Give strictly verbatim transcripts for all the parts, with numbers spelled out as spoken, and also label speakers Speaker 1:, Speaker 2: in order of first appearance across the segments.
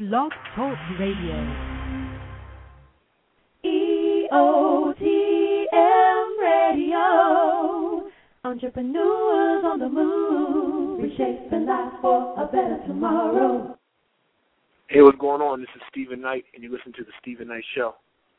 Speaker 1: Blog Talk Radio.
Speaker 2: E O T M Radio. Entrepreneurs on the move, reshaping life for a better tomorrow.
Speaker 3: Hey, what's going on? This is Stephen Knight, and you listen to The Stephen Knight Show.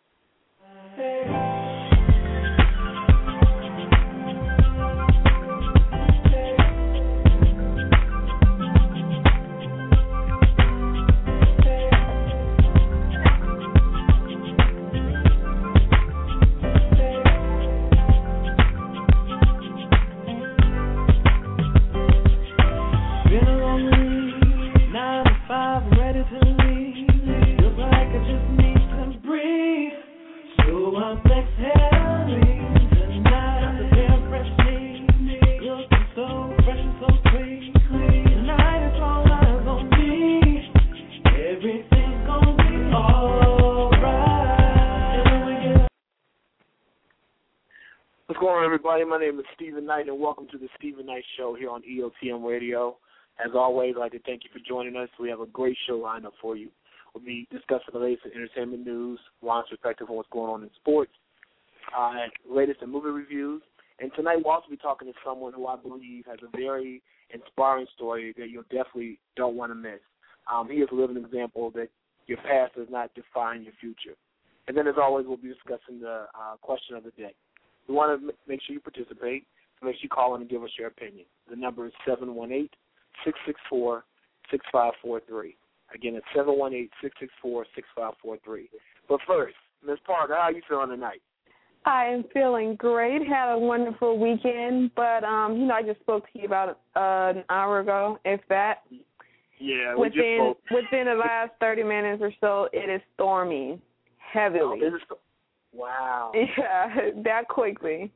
Speaker 3: What's going on, everybody? My name is Stephen Knight, and welcome to the Stephen Knight Show here on E O T M Radio. As always, I'd like to thank you for joining us. We have a great show lined up for you. We'll be discussing the latest in entertainment news, Ron's perspective on what's going on in sports, uh, latest in movie reviews. And tonight we'll also be talking to someone who I believe has a very inspiring story that you definitely don't want to miss. Um, he is a living example that your past does not define your future. And then, as always, we'll be discussing the uh, question of the day. We want to make sure you participate. So make sure you call in and give us your opinion. The number is seven one eight, six six four, six five four three. Again, it's seven one eight, six six four, six five four three. But first, Miz Parker, how are you feeling tonight?
Speaker 4: I am feeling great. Had a wonderful weekend, but um, you know, I just spoke to you about uh, an hour ago, if that.
Speaker 3: Yeah, we
Speaker 4: within
Speaker 3: just spoke.
Speaker 4: within the last thirty minutes or so, it is storming heavily.
Speaker 3: Oh, is it, wow.
Speaker 4: Yeah, that quickly.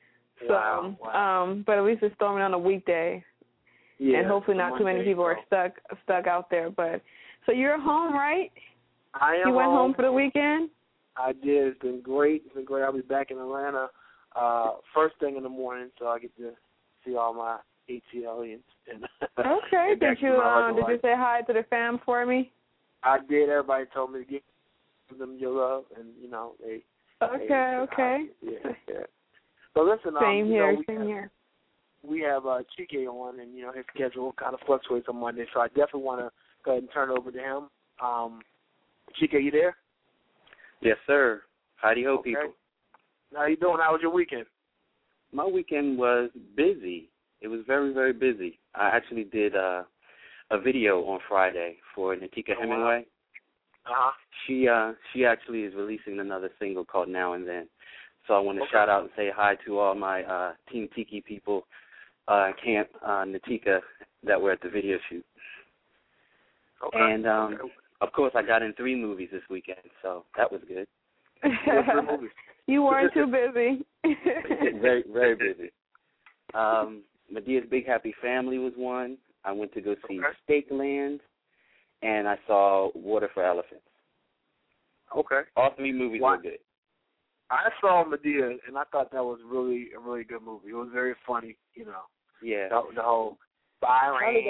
Speaker 3: Wow,
Speaker 4: so,
Speaker 3: wow.
Speaker 4: um, but at least it's storming on a weekday,
Speaker 3: yeah,
Speaker 4: and hopefully not too many
Speaker 3: Monday,
Speaker 4: people
Speaker 3: so.
Speaker 4: are stuck stuck out there. But so you're home, right?
Speaker 3: I am.
Speaker 4: You went
Speaker 3: home.
Speaker 4: home for the weekend?
Speaker 3: I did. It's been great. It's been great. I'll be back in Atlanta uh, first thing in the morning, so I get to see all my A T Lians. And
Speaker 4: okay.
Speaker 3: and
Speaker 4: did you um, did you say hi to the fam for me?
Speaker 3: I did. Everybody told me to give them your love, and you know they.
Speaker 4: Okay.
Speaker 3: they
Speaker 4: okay.
Speaker 3: Yeah. yeah. So listen.
Speaker 4: Same
Speaker 3: um,
Speaker 4: here.
Speaker 3: You know,
Speaker 4: same
Speaker 3: have,
Speaker 4: here.
Speaker 3: We have uh, Chike on, and you know his schedule kind of fluctuates on Monday, so I definitely want to go ahead and turn it over to him. Um, Chike, you there?
Speaker 5: Yes, sir. Howdy ho,
Speaker 3: okay.
Speaker 5: people.
Speaker 3: How you doing? How was your weekend?
Speaker 5: My weekend was busy. It was very, very busy. I actually did uh, a video on Friday for Natika
Speaker 3: Oh,
Speaker 5: Hemingway.
Speaker 3: Wow. Uh-huh.
Speaker 5: She uh, she actually is releasing another single called Now and Then. So I want to
Speaker 3: Okay.
Speaker 5: shout out and say hi to all my uh, Team Tiki people, uh, Camp uh, Natika, that were at the video shoot.
Speaker 3: Okay.
Speaker 5: And, um,
Speaker 3: okay.
Speaker 5: of course, I got in three movies this weekend, so that was good.
Speaker 4: You weren't too busy.
Speaker 5: very, very busy. Um, Medea's Big Happy Family was one. I went to go see
Speaker 3: Okay.
Speaker 5: Steak Land, and I saw Water for Elephants.
Speaker 3: Okay.
Speaker 5: All three movies
Speaker 3: What?
Speaker 5: were good.
Speaker 3: I saw Medea, and I thought that was really a really good movie. It was very funny, you know.
Speaker 5: Yeah.
Speaker 3: The, the whole Byron.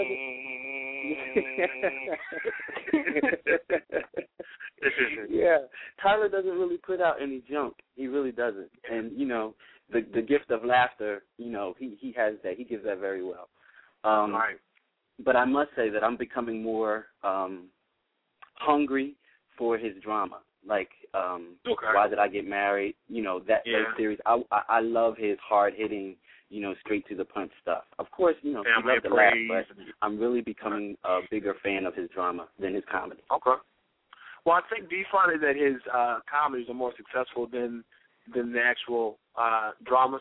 Speaker 5: Yeah. Tyler doesn't really put out any junk. He really doesn't. And, you know, the the gift of laughter, you know, he, he has that. He gives that very well. Um,
Speaker 3: right.
Speaker 5: But I must say that I'm becoming more um, hungry for his drama. Like, um,
Speaker 3: okay.
Speaker 5: Why Did I Get Married? You know, that,
Speaker 3: Yeah.
Speaker 5: that series. I, I I love his hard-hitting, you know, straight-to-the-punch stuff. Of course, you know,
Speaker 3: Family
Speaker 5: he loves to laugh,
Speaker 3: praise.
Speaker 5: but I'm really becoming a bigger fan of his drama than his comedy.
Speaker 3: Okay. Well, I think, do you find that his uh, comedies are more successful than than the actual uh, dramas?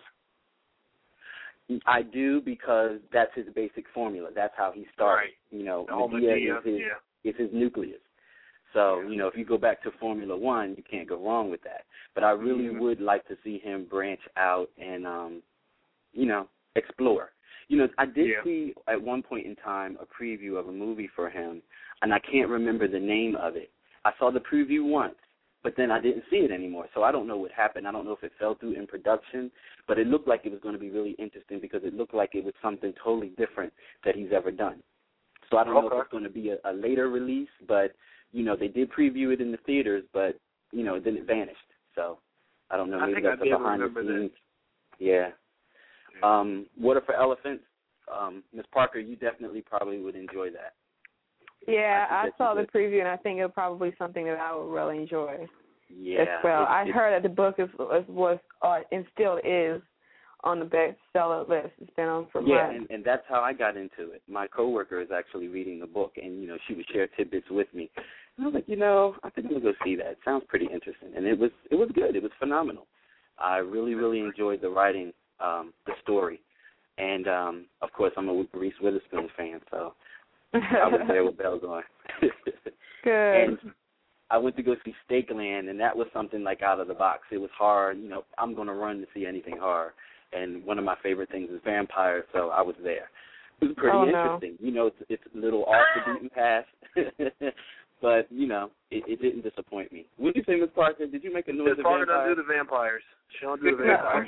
Speaker 5: I do, because that's his basic formula. That's how he started.
Speaker 3: Right.
Speaker 5: You know,
Speaker 3: The whole
Speaker 5: Medea
Speaker 3: Medea,
Speaker 5: is his
Speaker 3: yeah.
Speaker 5: is his nucleus. So,
Speaker 3: Yeah.
Speaker 5: you know, if you go back to Formula One, you can't go wrong with that. But I really
Speaker 3: Mhm.
Speaker 5: would like to see him branch out and, um, you know, explore. You know, I did
Speaker 3: Yeah.
Speaker 5: see at one point in time a preview of a movie for him, and I can't remember the name of it. I saw the preview once, but then I didn't see it anymore. So I don't know what happened. I don't know if it fell through in production, but it looked like it was going to be really interesting because it looked like it was something totally different that he's ever done. So I don't know
Speaker 3: Okay.
Speaker 5: if it's going to be a, a later release, but you know, they did preview it in the theaters, but, you know, then it vanished. So I don't know.
Speaker 3: I
Speaker 5: Maybe
Speaker 3: think
Speaker 5: that's
Speaker 3: I did
Speaker 5: a behind the
Speaker 3: remember
Speaker 5: scenes.
Speaker 3: that.
Speaker 5: Yeah. Um, Water for Elephants. Um, Miz Parker, you definitely probably would enjoy that.
Speaker 4: Yeah,
Speaker 5: I
Speaker 4: I,
Speaker 5: think
Speaker 4: saw
Speaker 5: that's
Speaker 4: the preview, and I think it's probably something that I would really enjoy
Speaker 5: Yeah.
Speaker 4: as well.
Speaker 5: it-
Speaker 4: I
Speaker 5: it-
Speaker 4: heard that the book is, is was uh, and still is on the bestseller list. It's been on for
Speaker 5: Yeah,
Speaker 4: months.
Speaker 5: and, and that's how I got into it. My coworker is actually reading the book, and, you know, she would share tidbits with me. And I was like, you know, I think I'm going to go see that. It sounds pretty interesting. And it was it was good. It was phenomenal. I really, really enjoyed the writing, um, the story. And, um, of course, I'm a Reese Witherspoon fan, so I was there with bells on.
Speaker 4: Good.
Speaker 5: And I went to go see Stakeland, and that was something like out of the box. It was horror. You know, I'm going to run to see anything horror. And one of my favorite things is vampires, so I was there. It was pretty
Speaker 4: Oh, no.
Speaker 5: interesting. You know, it's, it's a little off the beaten path, but, you know, it, it didn't disappoint me. What did you say, Miz Parker? Did you make a noise
Speaker 3: Miz
Speaker 5: of
Speaker 3: Parker
Speaker 5: vampires?
Speaker 3: doesn't do the vampires. She don't do the vampires.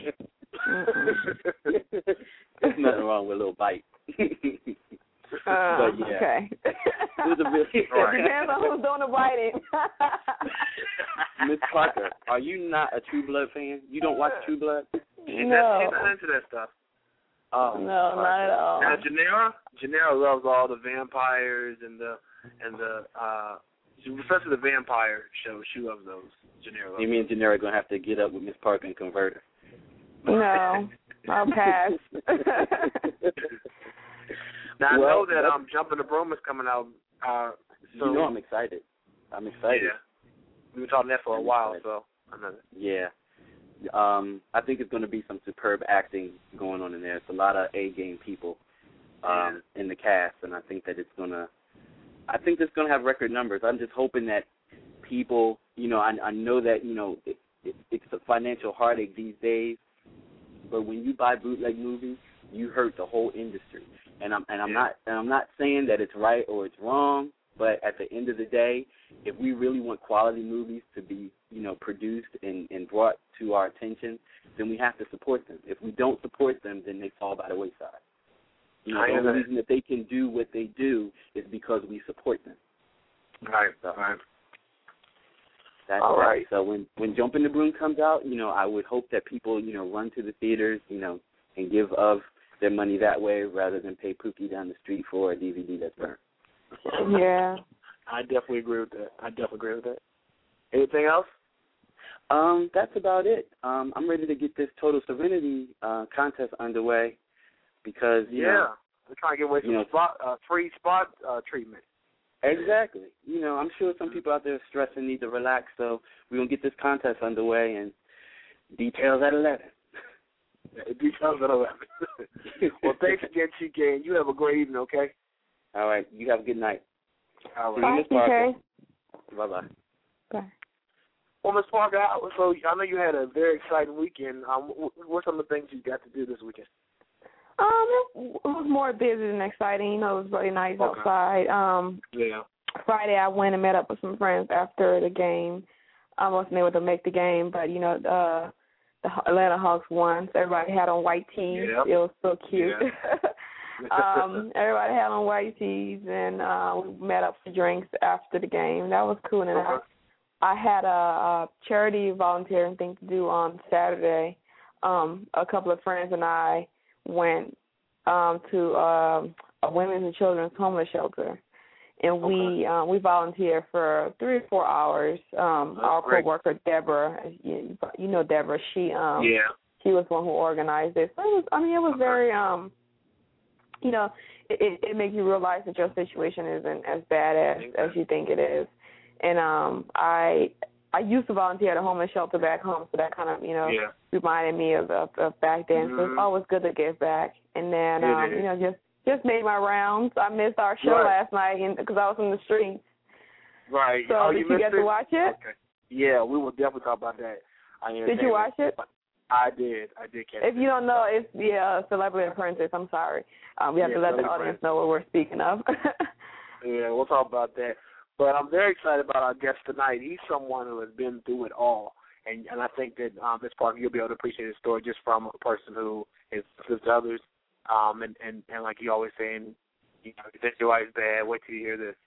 Speaker 5: There's nothing wrong with a little bite.
Speaker 4: Uh,
Speaker 5: but, yeah.
Speaker 4: Okay.
Speaker 5: It was a really,
Speaker 4: It depends on who's doing the biting.
Speaker 5: Miz Parker, are you not a True Blood fan? You don't watch True Blood?
Speaker 3: She's
Speaker 4: No.
Speaker 3: not, she's not into that stuff.
Speaker 5: Oh,
Speaker 4: No, not at all.
Speaker 3: Now, Janera, Janera loves all the vampires and the and the uh, especially the vampire show. She loves those. Janera loves
Speaker 5: You mean Janera going to have to get up with Miss Parker and convert her?
Speaker 4: No, I'll pass.
Speaker 3: Now I
Speaker 5: Well,
Speaker 3: know that
Speaker 5: that's-
Speaker 3: um, Jumping the Broom is coming out. Uh, so
Speaker 5: You know I'm excited. I'm excited.
Speaker 3: Yeah, we've been talking that for a
Speaker 5: I'm
Speaker 3: while.
Speaker 5: excited.
Speaker 3: So I know that.
Speaker 5: Yeah. Um, I think it's going to be some superb acting going on in there. It's a lot of A-game people um, in the cast, and I think that it's going to I think it's going to have record numbers. I'm just hoping that people, you know, I, I know that, you know, it, it, it's a financial heartache these days, but when you buy bootleg movies, you hurt the whole industry. And I'm and I'm
Speaker 3: Yeah.
Speaker 5: not and I'm not saying that it's right or it's wrong, but at the end of the day, if we really want quality movies to be, you know, produced and, and brought to our attention, then we have to support them. If we don't support them, then they fall by the wayside. You know,
Speaker 3: I
Speaker 5: the
Speaker 3: hear
Speaker 5: only
Speaker 3: that.
Speaker 5: reason that they can do what they do is because we support them.
Speaker 3: Right.
Speaker 5: So,
Speaker 3: Right.
Speaker 5: That's
Speaker 3: All
Speaker 5: that.
Speaker 3: right.
Speaker 5: So when when Jumping the Broom comes out, you know, I would hope that people, you know, run to the theaters, you know, and give of their money that way rather than pay Pookie down the street for a D V D that's burnt.
Speaker 4: Yeah.
Speaker 3: I definitely agree with that. I definitely agree with that. Anything else?
Speaker 5: Um, that's about it. Um, I'm ready to get this Total Serenity uh, contest underway because, you
Speaker 3: Yeah.
Speaker 5: know,
Speaker 3: We're trying to get away from
Speaker 5: you know,
Speaker 3: spot, uh, free spot uh, treatment.
Speaker 5: exactly. You know, I'm sure some people out there are stressed and need to relax, so we're going to get this contest underway and details at eleven.
Speaker 3: Details at eleven. Well, thanks again, T K, and you have a great evening, okay?
Speaker 5: All right. You have a good night.
Speaker 3: All
Speaker 5: See
Speaker 3: right.
Speaker 5: you, Miz
Speaker 4: Bye,
Speaker 5: Parker.
Speaker 4: T K.
Speaker 5: Bye-bye.
Speaker 4: Bye.
Speaker 3: Well, Miz Parker, how- so I know you had a very exciting weekend. Um, wh- what are some of the things you got to do this weekend?
Speaker 4: Um, it was more busy than exciting. You know, it was really nice
Speaker 3: Okay.
Speaker 4: outside. Um,
Speaker 3: Yeah.
Speaker 4: Friday I went and met up with some friends after the game. I wasn't able to make the game, but you know, uh, the Atlanta Hawks won. So everybody had on white tees.
Speaker 3: Yep.
Speaker 4: It was so cute.
Speaker 3: Yeah.
Speaker 4: um, everybody had on white tees, and uh, we met up for drinks after the game. That was cool. And then
Speaker 3: Okay.
Speaker 4: I, I had a, a charity volunteering thing to do on Saturday. Um, a couple of friends and I went um, to um, a women's and children's homeless shelter. And we um, we volunteered for three or four hours. Um,
Speaker 3: That's
Speaker 4: our
Speaker 3: great.
Speaker 4: coworker Deborah, you, you know Deborah, she um
Speaker 3: Yeah.
Speaker 4: she was the one who organized it. So it was, I mean, it was very um, you know, it, it, it makes you realize that your situation isn't as bad as as you think it is. And um, I I used to volunteer at a homeless shelter back home, so that kind of you know
Speaker 3: Yeah.
Speaker 4: reminded me of, of, of back then. So
Speaker 3: Mhm.
Speaker 4: it's always good to give back. And then
Speaker 3: It
Speaker 4: um,
Speaker 3: is.
Speaker 4: you know just. Just made my rounds. I missed our show
Speaker 3: Right.
Speaker 4: last night because I was in the streets.
Speaker 3: Right.
Speaker 4: So
Speaker 3: oh,
Speaker 4: did
Speaker 3: you,
Speaker 4: you
Speaker 3: missed
Speaker 4: get to watch it?
Speaker 3: Okay. Yeah, we will definitely talk about that. I
Speaker 4: Did you watch it?
Speaker 3: I did. I did catch
Speaker 4: If
Speaker 3: it.
Speaker 4: you don't know, it's the uh, Celebrity Apprentice. I'm sorry. Um, we have
Speaker 3: Yeah,
Speaker 4: to let the
Speaker 3: Celebrity
Speaker 4: audience know what we're speaking of.
Speaker 3: Yeah, we'll talk about that. But I'm very excited about our guest tonight. He's someone who has been through it all. And and I think that um, Miz Parker, you'll be able to appreciate his story just from a person who is with others. Um, and, and, and like you always saying, you know, if you think your life's bad, wait till you hear this.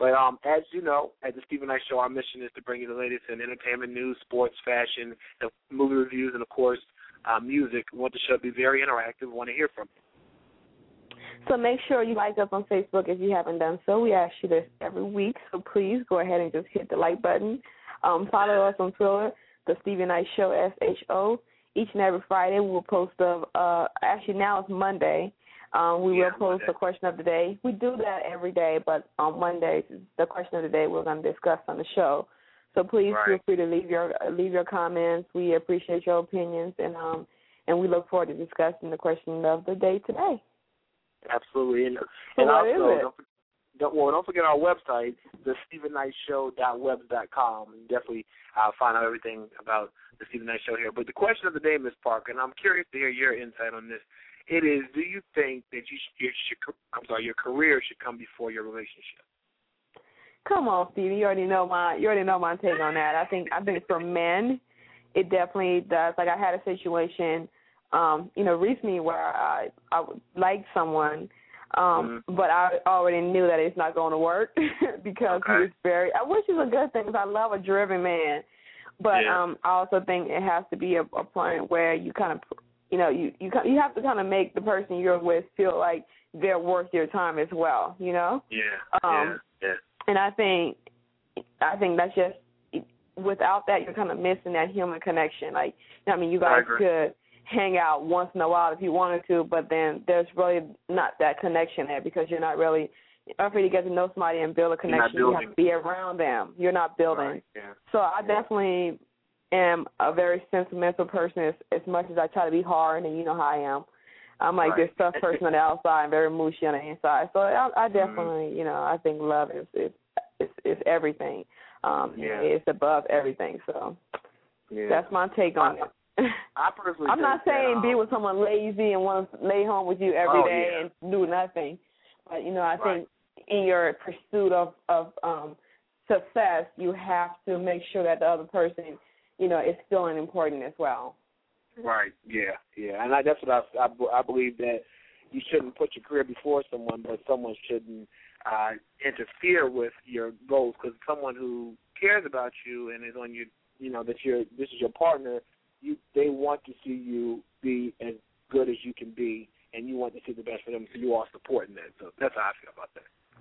Speaker 3: But um, as you know, at the Stephen Knight Show, our mission is to bring you the latest in entertainment news, sports, fashion, movie reviews, and, of course, uh, music. We want the show to be very interactive. We want to hear from you.
Speaker 4: So make sure you like us on Facebook if you haven't done so. We ask you this every week, so please go ahead and just hit the like button. Um, follow us on Twitter, The Stephen Knight Show, S H O. Each and every Friday we will post a, uh, actually now it's Monday. Um, we
Speaker 3: yeah,
Speaker 4: will post the question of the day. We do that every day, but on Mondays, the question of the day we're going to discuss on the show. So please
Speaker 3: right.
Speaker 4: feel free to leave your leave your comments. We appreciate your opinions, and um and we look forward to discussing the question of the day today.
Speaker 3: Absolutely, and,
Speaker 4: so
Speaker 3: and
Speaker 4: what
Speaker 3: also
Speaker 4: is it?
Speaker 3: don't, don't well don't forget our website, the Stephen Knight Show dot webs dot com. Definitely uh, find out everything about the Stephen Knight Show here. But the question of the day, Miz Parker, and I'm curious to hear your insight on this. It is: do you think that you should, you should, I'm sorry, your career should come before your relationship?
Speaker 4: Come on, Stevie. You already know my you already know my take on that. I think I think for men, it definitely does. Like I had a situation, um, you know, recently where I I liked someone, um, mm-hmm. but I already knew that it's not going to work because
Speaker 3: okay.
Speaker 4: he was very. Which is a good thing because I love a driven man, but
Speaker 3: yeah.
Speaker 4: um, I also think it has to be a, a point where you kind of. You know, you, you you have to kind of make the person you're with feel like they're worth your time as well. You know.
Speaker 3: Yeah.
Speaker 4: Um,
Speaker 3: yeah. Yeah.
Speaker 4: And I think, I think that's just without that you're kind of missing that human connection. Like, I mean, you guys could hang out once in a while if you wanted to, but then there's really not that connection there because you're not really. After you get to know somebody and build a connection, you have to be around them. You're not building.
Speaker 3: Right. Yeah.
Speaker 4: So I definitely. am a very sentimental person as, as much as I try to be hard, and you know how I am. I'm like
Speaker 3: right.
Speaker 4: this tough person on the outside and very mushy on the inside. So I, I definitely, mm-hmm. you know, I think love is is is, is everything. Um,
Speaker 3: yeah.
Speaker 4: It's above everything. So
Speaker 3: yeah.
Speaker 4: that's my take on
Speaker 3: I,
Speaker 4: it.
Speaker 3: I personally
Speaker 4: I'm not saying
Speaker 3: that, um,
Speaker 4: be with someone lazy and want to lay home with you every
Speaker 3: oh,
Speaker 4: day
Speaker 3: yeah.
Speaker 4: and do nothing. But, you know, I
Speaker 3: right.
Speaker 4: think in your pursuit of, of um, success, you have to make sure that the other person – you know, it's still important as well.
Speaker 3: Right. Yeah. Yeah. And I, that's what I, I, I believe that you shouldn't put your career before someone, but someone shouldn't uh, interfere with your goals. Because someone who cares about you and is on your, you know, that you're this is your partner, you they want to see you be as good as you can be, and you want to see the best for them. So you are supporting that. So that's how I feel about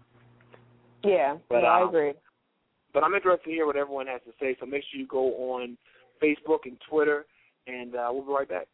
Speaker 3: that.
Speaker 4: Yeah.
Speaker 3: But,
Speaker 4: yeah
Speaker 3: um,
Speaker 4: I agree.
Speaker 3: But I'm interested to hear what everyone has to say, so make sure you go on Facebook and Twitter, and uh, we'll be right back.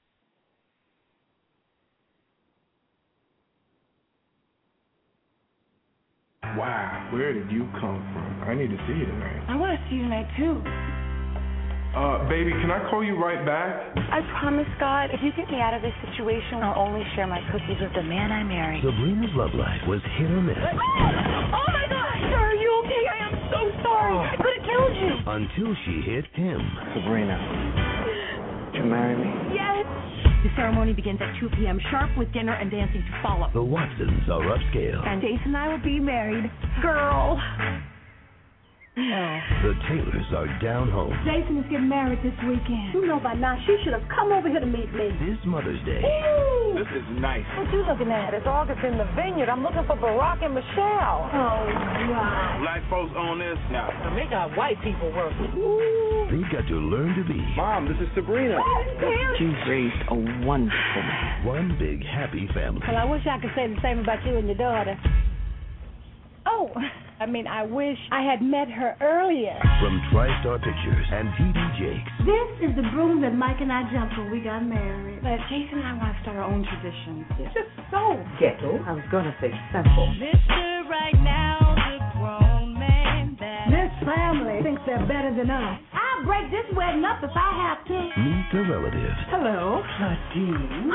Speaker 1: Wow, where did you come from? I need to see you tonight.
Speaker 6: I want to see you tonight, too.
Speaker 1: Uh, baby, can I call you right back?
Speaker 6: I promise, God, if you get me out of this situation, I'll only share my cookies with the man I marry.
Speaker 7: Sabrina's love life was hit or miss.
Speaker 6: Oh, my God! Sir, are you okay? I am so sorry. Oh. I could have killed you.
Speaker 7: Until she hit him.
Speaker 8: Sabrina, would you marry me?
Speaker 6: Yes.
Speaker 9: The ceremony begins at two p.m. sharp with dinner and dancing to follow.
Speaker 7: The Watsons are upscale.
Speaker 9: And Jason and I will be married. Girl.
Speaker 7: Oh. The Taylors are down home.
Speaker 9: Jason is getting married this weekend. You know by now she should have come over here to meet me.
Speaker 7: This Mother's Day.
Speaker 1: Ooh. This is nice.
Speaker 6: What you looking at? It's August in the vineyard. I'm looking for Barack and Michelle.
Speaker 9: Oh, wow.
Speaker 1: Black folks own this now.
Speaker 6: To make our white people work.
Speaker 7: Ooh. They've got to learn to be.
Speaker 8: Mom, this is Sabrina.
Speaker 9: You've raised a wonderful man.
Speaker 7: One big happy family.
Speaker 9: Well, I wish I could say the same about you and your daughter. Oh, I mean, I wish I had met her earlier.
Speaker 7: From TriStar Pictures and T D Jakes.
Speaker 10: This is the broom that Mike and I jumped when we got married.
Speaker 9: But Jason and I want to start our own traditions.
Speaker 10: It's just so
Speaker 11: ghetto. I was going to say simple.
Speaker 12: Mister Right Now, the grown man that...
Speaker 10: This family thinks they're better than us. I'll break this wedding up if I have to.
Speaker 7: Meet the relatives.
Speaker 11: Hello, Claudine.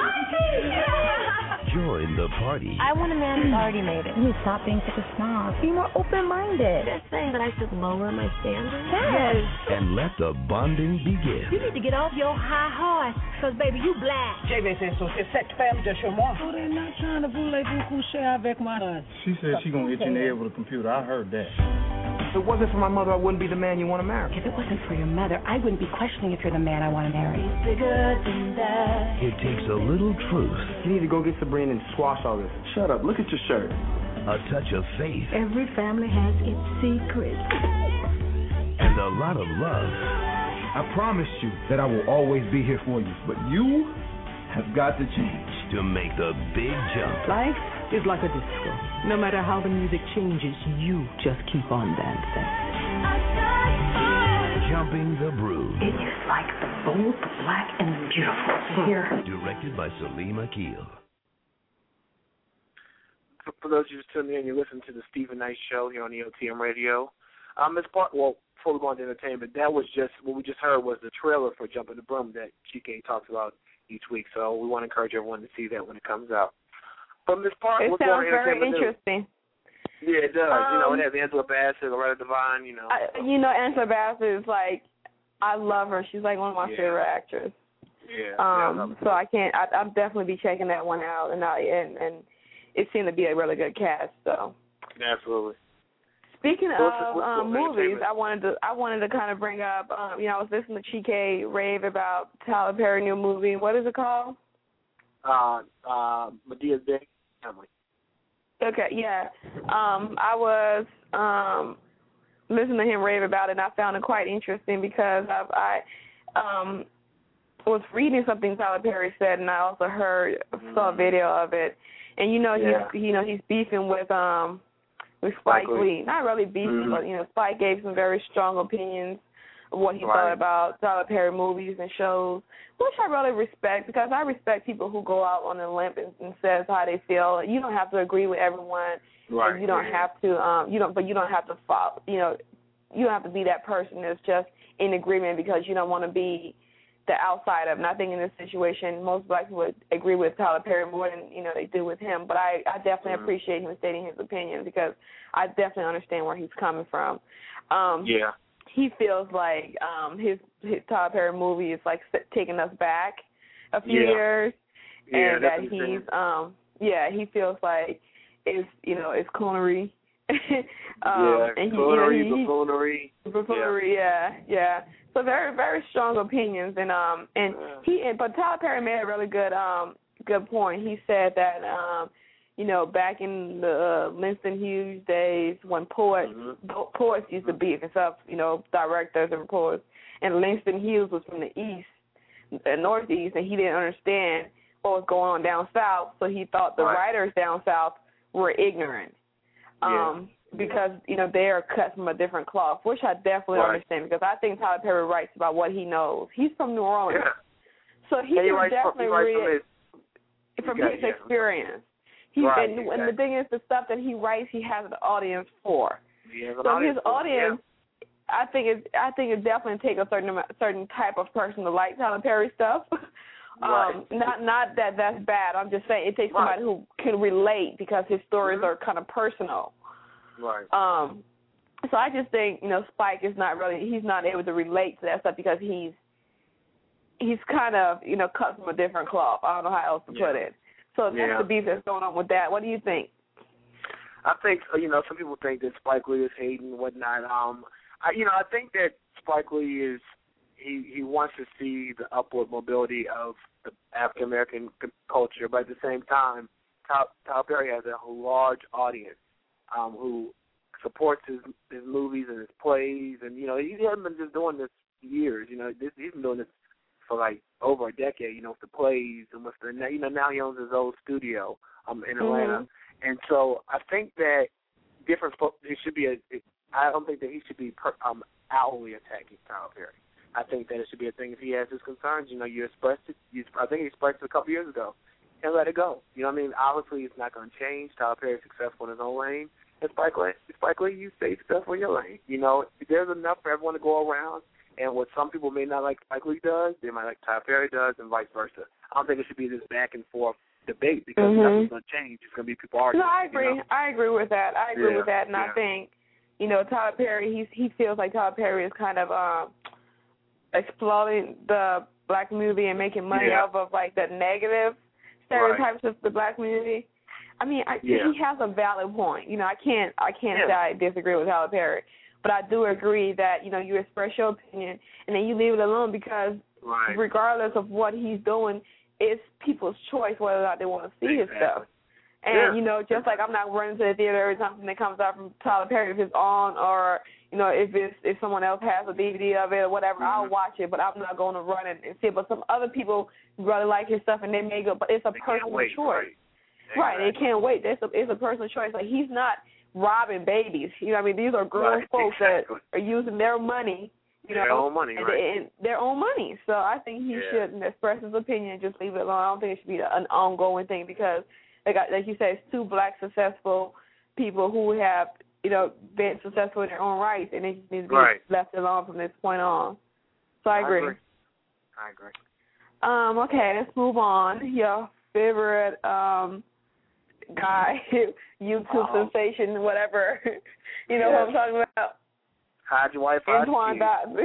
Speaker 7: Join the party.
Speaker 6: I want a man who's already made it.
Speaker 9: You stop being such a snob.
Speaker 6: Be more open-minded.
Speaker 12: They're saying that I should lower my standards?
Speaker 6: Yes.
Speaker 7: And let the bonding begin.
Speaker 10: You need to get off your high horse, because, baby, you black.
Speaker 11: J B c'est ça, c'est cette femme de chez moi.
Speaker 13: So they're not trying to voulez-vous coucher avec my son.
Speaker 8: She said she gonna hit you in the head with a computer. I heard that. If it wasn't for my mother, I wouldn't be the man you want to marry.
Speaker 9: If it wasn't for your mother, I wouldn't be questioning if you're the man I want to marry.
Speaker 10: Bigger than that.
Speaker 7: It takes a little truth.
Speaker 8: You need to go get Sabrina and squash all this.
Speaker 14: Shut up. Look at your shirt.
Speaker 7: a touch of faith,
Speaker 10: Every family has its secrets.
Speaker 7: and a lot of love.
Speaker 8: I promise you that I will always be here for you, but you have got to change
Speaker 7: to make the big jump.
Speaker 11: Life is like a disco. No matter how the music changes, you just keep on dancing.
Speaker 7: Jumping the Brood.
Speaker 11: It is like the bold, the black, and the beautiful. Here.
Speaker 7: Directed by Salim Akil.
Speaker 3: For, for those of you just tuning in, you're listening to the Stephen Knight Show here on E O T M Radio. Um, as part, well, before we go on to entertainment, that was just, what we just heard was the trailer for Jumping the Broom that G K talks about each week. So we want to encourage everyone to see that when it comes out. From this part,
Speaker 4: it
Speaker 3: we're
Speaker 4: sounds
Speaker 3: going to
Speaker 4: very
Speaker 3: entertainment
Speaker 4: interesting.
Speaker 3: News. Yeah, it does.
Speaker 4: Um,
Speaker 3: you know, it has Angela Bassett, Loretta Devine, you know.
Speaker 4: I, you know, Angela Bassett is like, I love her. She's like one of my
Speaker 3: Yeah.
Speaker 4: favorite actors.
Speaker 3: Yeah.
Speaker 4: Um,
Speaker 3: yeah,
Speaker 4: so I can't. I, I'll definitely be checking that one out, and I and, and it seemed to be a really good cast. So.
Speaker 3: Absolutely.
Speaker 4: Speaking
Speaker 3: So
Speaker 4: of
Speaker 3: what's- what's
Speaker 4: um,
Speaker 3: going on?
Speaker 4: movies, I wanted to I wanted to kind of bring up. Um, you know, I was listening to G K rave about Tyler Perry's new movie. What is it called?
Speaker 3: Uh, uh, Medea's Big Family.
Speaker 4: Okay, yeah. Um, I was um, listening to him rave about it, and I found it quite interesting because I've, I um, was reading something Tyler Perry said, and I also heard saw a video of it. And you know,
Speaker 3: Yeah.
Speaker 4: he's you know he's beefing with um with Spike
Speaker 3: Spike Lee.
Speaker 4: Lee. Not really beefing,
Speaker 3: Mhm.
Speaker 4: but you know, Spike gave some very strong opinions of what he
Speaker 3: Right.
Speaker 4: thought about Tyler Perry movies and shows, which I really respect because I respect people who go out on a limb and, and says how they feel. You don't have to agree with everyone.
Speaker 3: Right.
Speaker 4: And you don't
Speaker 3: yeah.
Speaker 4: have to um you don't but you don't have to follow, you know, you don't have to be that person that's just in agreement because you don't want to be the outside of. And I think in this situation, most black people would agree with Tyler Perry more than you know they do with him. But I, I definitely
Speaker 3: Mhm.
Speaker 4: appreciate him stating his opinion because I definitely understand where he's coming from. Um,
Speaker 3: Yeah.
Speaker 4: He feels like um, his, his Tyler Perry movie is like s- taking us back a few
Speaker 3: Yeah.
Speaker 4: years,
Speaker 3: Yeah,
Speaker 4: and
Speaker 3: that's
Speaker 4: that
Speaker 3: what he's
Speaker 4: he's um, yeah he feels like it's you know it's coonery. um,
Speaker 3: yeah.
Speaker 4: and he,
Speaker 3: Buffoonery,
Speaker 4: you know, he,
Speaker 3: buffoonery.
Speaker 4: Buffoonery, yeah, yeah. So very, very strong opinions, and um, and he, and, but Tyler Perry made a really good, um, good point. He said that, um, you know, back in the uh, Langston Hughes days when poets,
Speaker 3: Mhm.
Speaker 4: poets used to beef and stuff, you know, directors and poets, and Langston Hughes was from the east, the northeast, and he didn't understand what was going on down south, so he thought the
Speaker 3: Right.
Speaker 4: writers down south were ignorant. Um, because, you know, they are cut from a different cloth, which I definitely
Speaker 3: Right.
Speaker 4: understand because I think Tyler Perry writes about what he knows. He's from New Orleans.
Speaker 3: Yeah.
Speaker 4: So he
Speaker 3: And he
Speaker 4: can
Speaker 3: writes from-
Speaker 4: definitely
Speaker 3: he writes
Speaker 4: read
Speaker 3: from
Speaker 4: it
Speaker 3: his,
Speaker 4: from
Speaker 3: you got-
Speaker 4: his
Speaker 3: yeah.
Speaker 4: experience. He,
Speaker 3: Right,
Speaker 4: and, and the
Speaker 3: exactly.
Speaker 4: thing is, the stuff that he writes, he has an audience for.
Speaker 3: He has an
Speaker 4: So
Speaker 3: audience
Speaker 4: his
Speaker 3: for it,
Speaker 4: audience, I think it, I think it definitely take a certain amount, certain type of person to like Tyler Perry stuff.
Speaker 3: Right.
Speaker 4: Um, not not that that's bad. I'm just saying it takes
Speaker 3: Right.
Speaker 4: somebody who can relate because his stories
Speaker 3: Mhm.
Speaker 4: are kind of personal.
Speaker 3: Right.
Speaker 4: Um, so I just think, you know, Spike is not really, he's not able to relate to that stuff because he's, he's kind of, you know, cut from a different cloth. I don't know how else to
Speaker 3: Yeah.
Speaker 4: put it. So that's
Speaker 3: Yeah.
Speaker 4: the beef that's going on with that. What do you think?
Speaker 3: I think, you know, some people think that Spike Lee is hating and whatnot. Um, I, you know, I think that Spike Lee is, he, he wants to see the upward mobility of the African American c- culture, but at the same time, Tyler, Tyler Perry has a large audience um, who supports his his movies and his plays, and you know, he hasn't been just doing this for years. You know, this, he's been doing this for like over a decade. You know, with the plays and with the, you know, now he owns his own studio um in Atlanta,
Speaker 4: Mm-hmm.
Speaker 3: and so I think that different. It should be a. It, I don't think that he should be per, um outwardly attacking Tyler Perry. I think that it should be a thing if he has his concerns. You know, you expressed it. You, I think he expressed it a couple years ago, and let it go. You know what I mean? Obviously, it's not going to change. Tyler Perry is successful in his own lane. And Spike Lee, Spike Lee, you say stuff in your lane. You know, there's enough for everyone to go around. And what some people may not like Spike Lee does, they might like Tyler Perry does, and vice versa. I don't think it should be this back and forth debate because
Speaker 4: Mhm.
Speaker 3: nothing's going to change. It's going to be people arguing.
Speaker 4: No, I agree.
Speaker 3: You know?
Speaker 4: I agree with that. I agree
Speaker 3: Yeah,
Speaker 4: with that, and
Speaker 3: yeah.
Speaker 4: I think, you know, Tyler Perry, he's he feels like Tyler Perry is kind of um, exploiting the black community and making money
Speaker 3: Yeah.
Speaker 4: off of like the negative stereotypes of the black community. I mean, I,
Speaker 3: Yeah.
Speaker 4: he has a valid point. You know, I can't I can't
Speaker 3: Yeah.
Speaker 4: say I disagree with Tyler Perry, but I do agree that, you know, you express your opinion and then you leave it alone because
Speaker 3: Right.
Speaker 4: regardless of what he's doing, it's people's choice whether or not they want to see his
Speaker 3: Exactly.
Speaker 4: stuff. And,
Speaker 3: yeah.
Speaker 4: you know, just like I'm not running to the theater every time something comes out from Tyler Perry if it's on, or, you know, if it's if someone else has a D V D of it or whatever, mm-hmm. I'll watch it, but I'm not going to run it and see it. But some other people really like his stuff, and they may go, but it's a
Speaker 3: they
Speaker 4: personal
Speaker 3: wait,
Speaker 4: choice.
Speaker 3: Right,
Speaker 4: right. They can't wait. It's a, it's a personal choice. Like, he's not robbing babies. You know what I mean? These are grown
Speaker 3: right.
Speaker 4: folks
Speaker 3: exactly.
Speaker 4: that are using their money. You
Speaker 3: their
Speaker 4: know,
Speaker 3: own money,
Speaker 4: and,
Speaker 3: right?
Speaker 4: and their own money. So I think he
Speaker 3: yeah.
Speaker 4: should express his opinion and just leave it alone. I don't think it should be an ongoing thing because, like, like you said, it's two black successful people who have, you know, been successful in their own rights, and they just need to be
Speaker 3: right.
Speaker 4: left alone from this point on. So I agree.
Speaker 3: I agree. I agree.
Speaker 4: Um, okay, let's move on. Your favorite um, guy, YouTube
Speaker 3: oh.
Speaker 4: sensation, whatever. You know
Speaker 3: yes.
Speaker 4: what I'm talking about?
Speaker 3: Hide your wife, hide
Speaker 4: Antoine Dodson.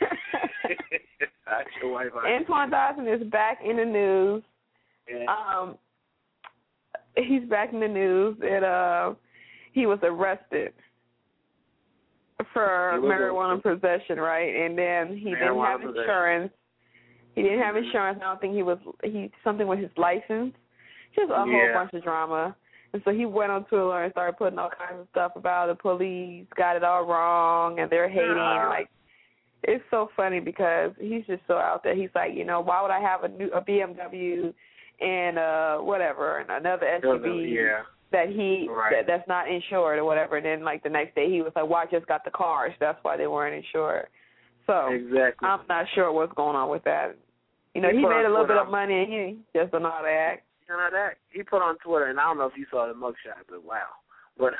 Speaker 3: Hide your wife, hide
Speaker 4: Antoine Dodson is back in the news.
Speaker 3: Yeah.
Speaker 4: Um, he's back in the news. It uh, he was arrested for
Speaker 3: was
Speaker 4: marijuana
Speaker 3: arrested.
Speaker 4: possession, right? And then he
Speaker 3: marijuana
Speaker 4: didn't have
Speaker 3: possession.
Speaker 4: insurance. He didn't have insurance. I don't think he was he something with his license. Just a
Speaker 3: yeah.
Speaker 4: whole bunch of drama. And so he went on Twitter and started putting all kinds of stuff about the police got it all wrong and they're hating.
Speaker 3: Yeah.
Speaker 4: Like, it's so funny because he's just so out there. He's like, you know, why would I have a new a B M W and uh whatever and another S U V
Speaker 3: yeah.
Speaker 4: that he
Speaker 3: right.
Speaker 4: that, that's not insured or whatever. And then like the next day he was like, well, I just got the cars. That's why they weren't insured. So
Speaker 3: exactly.
Speaker 4: I'm not sure what's going on with that. You know,
Speaker 3: he,
Speaker 4: he made a little bit
Speaker 3: on,
Speaker 4: of money and he just don't know how to act.
Speaker 3: You know that he put on Twitter, and I don't know if you saw the mugshot, but wow. But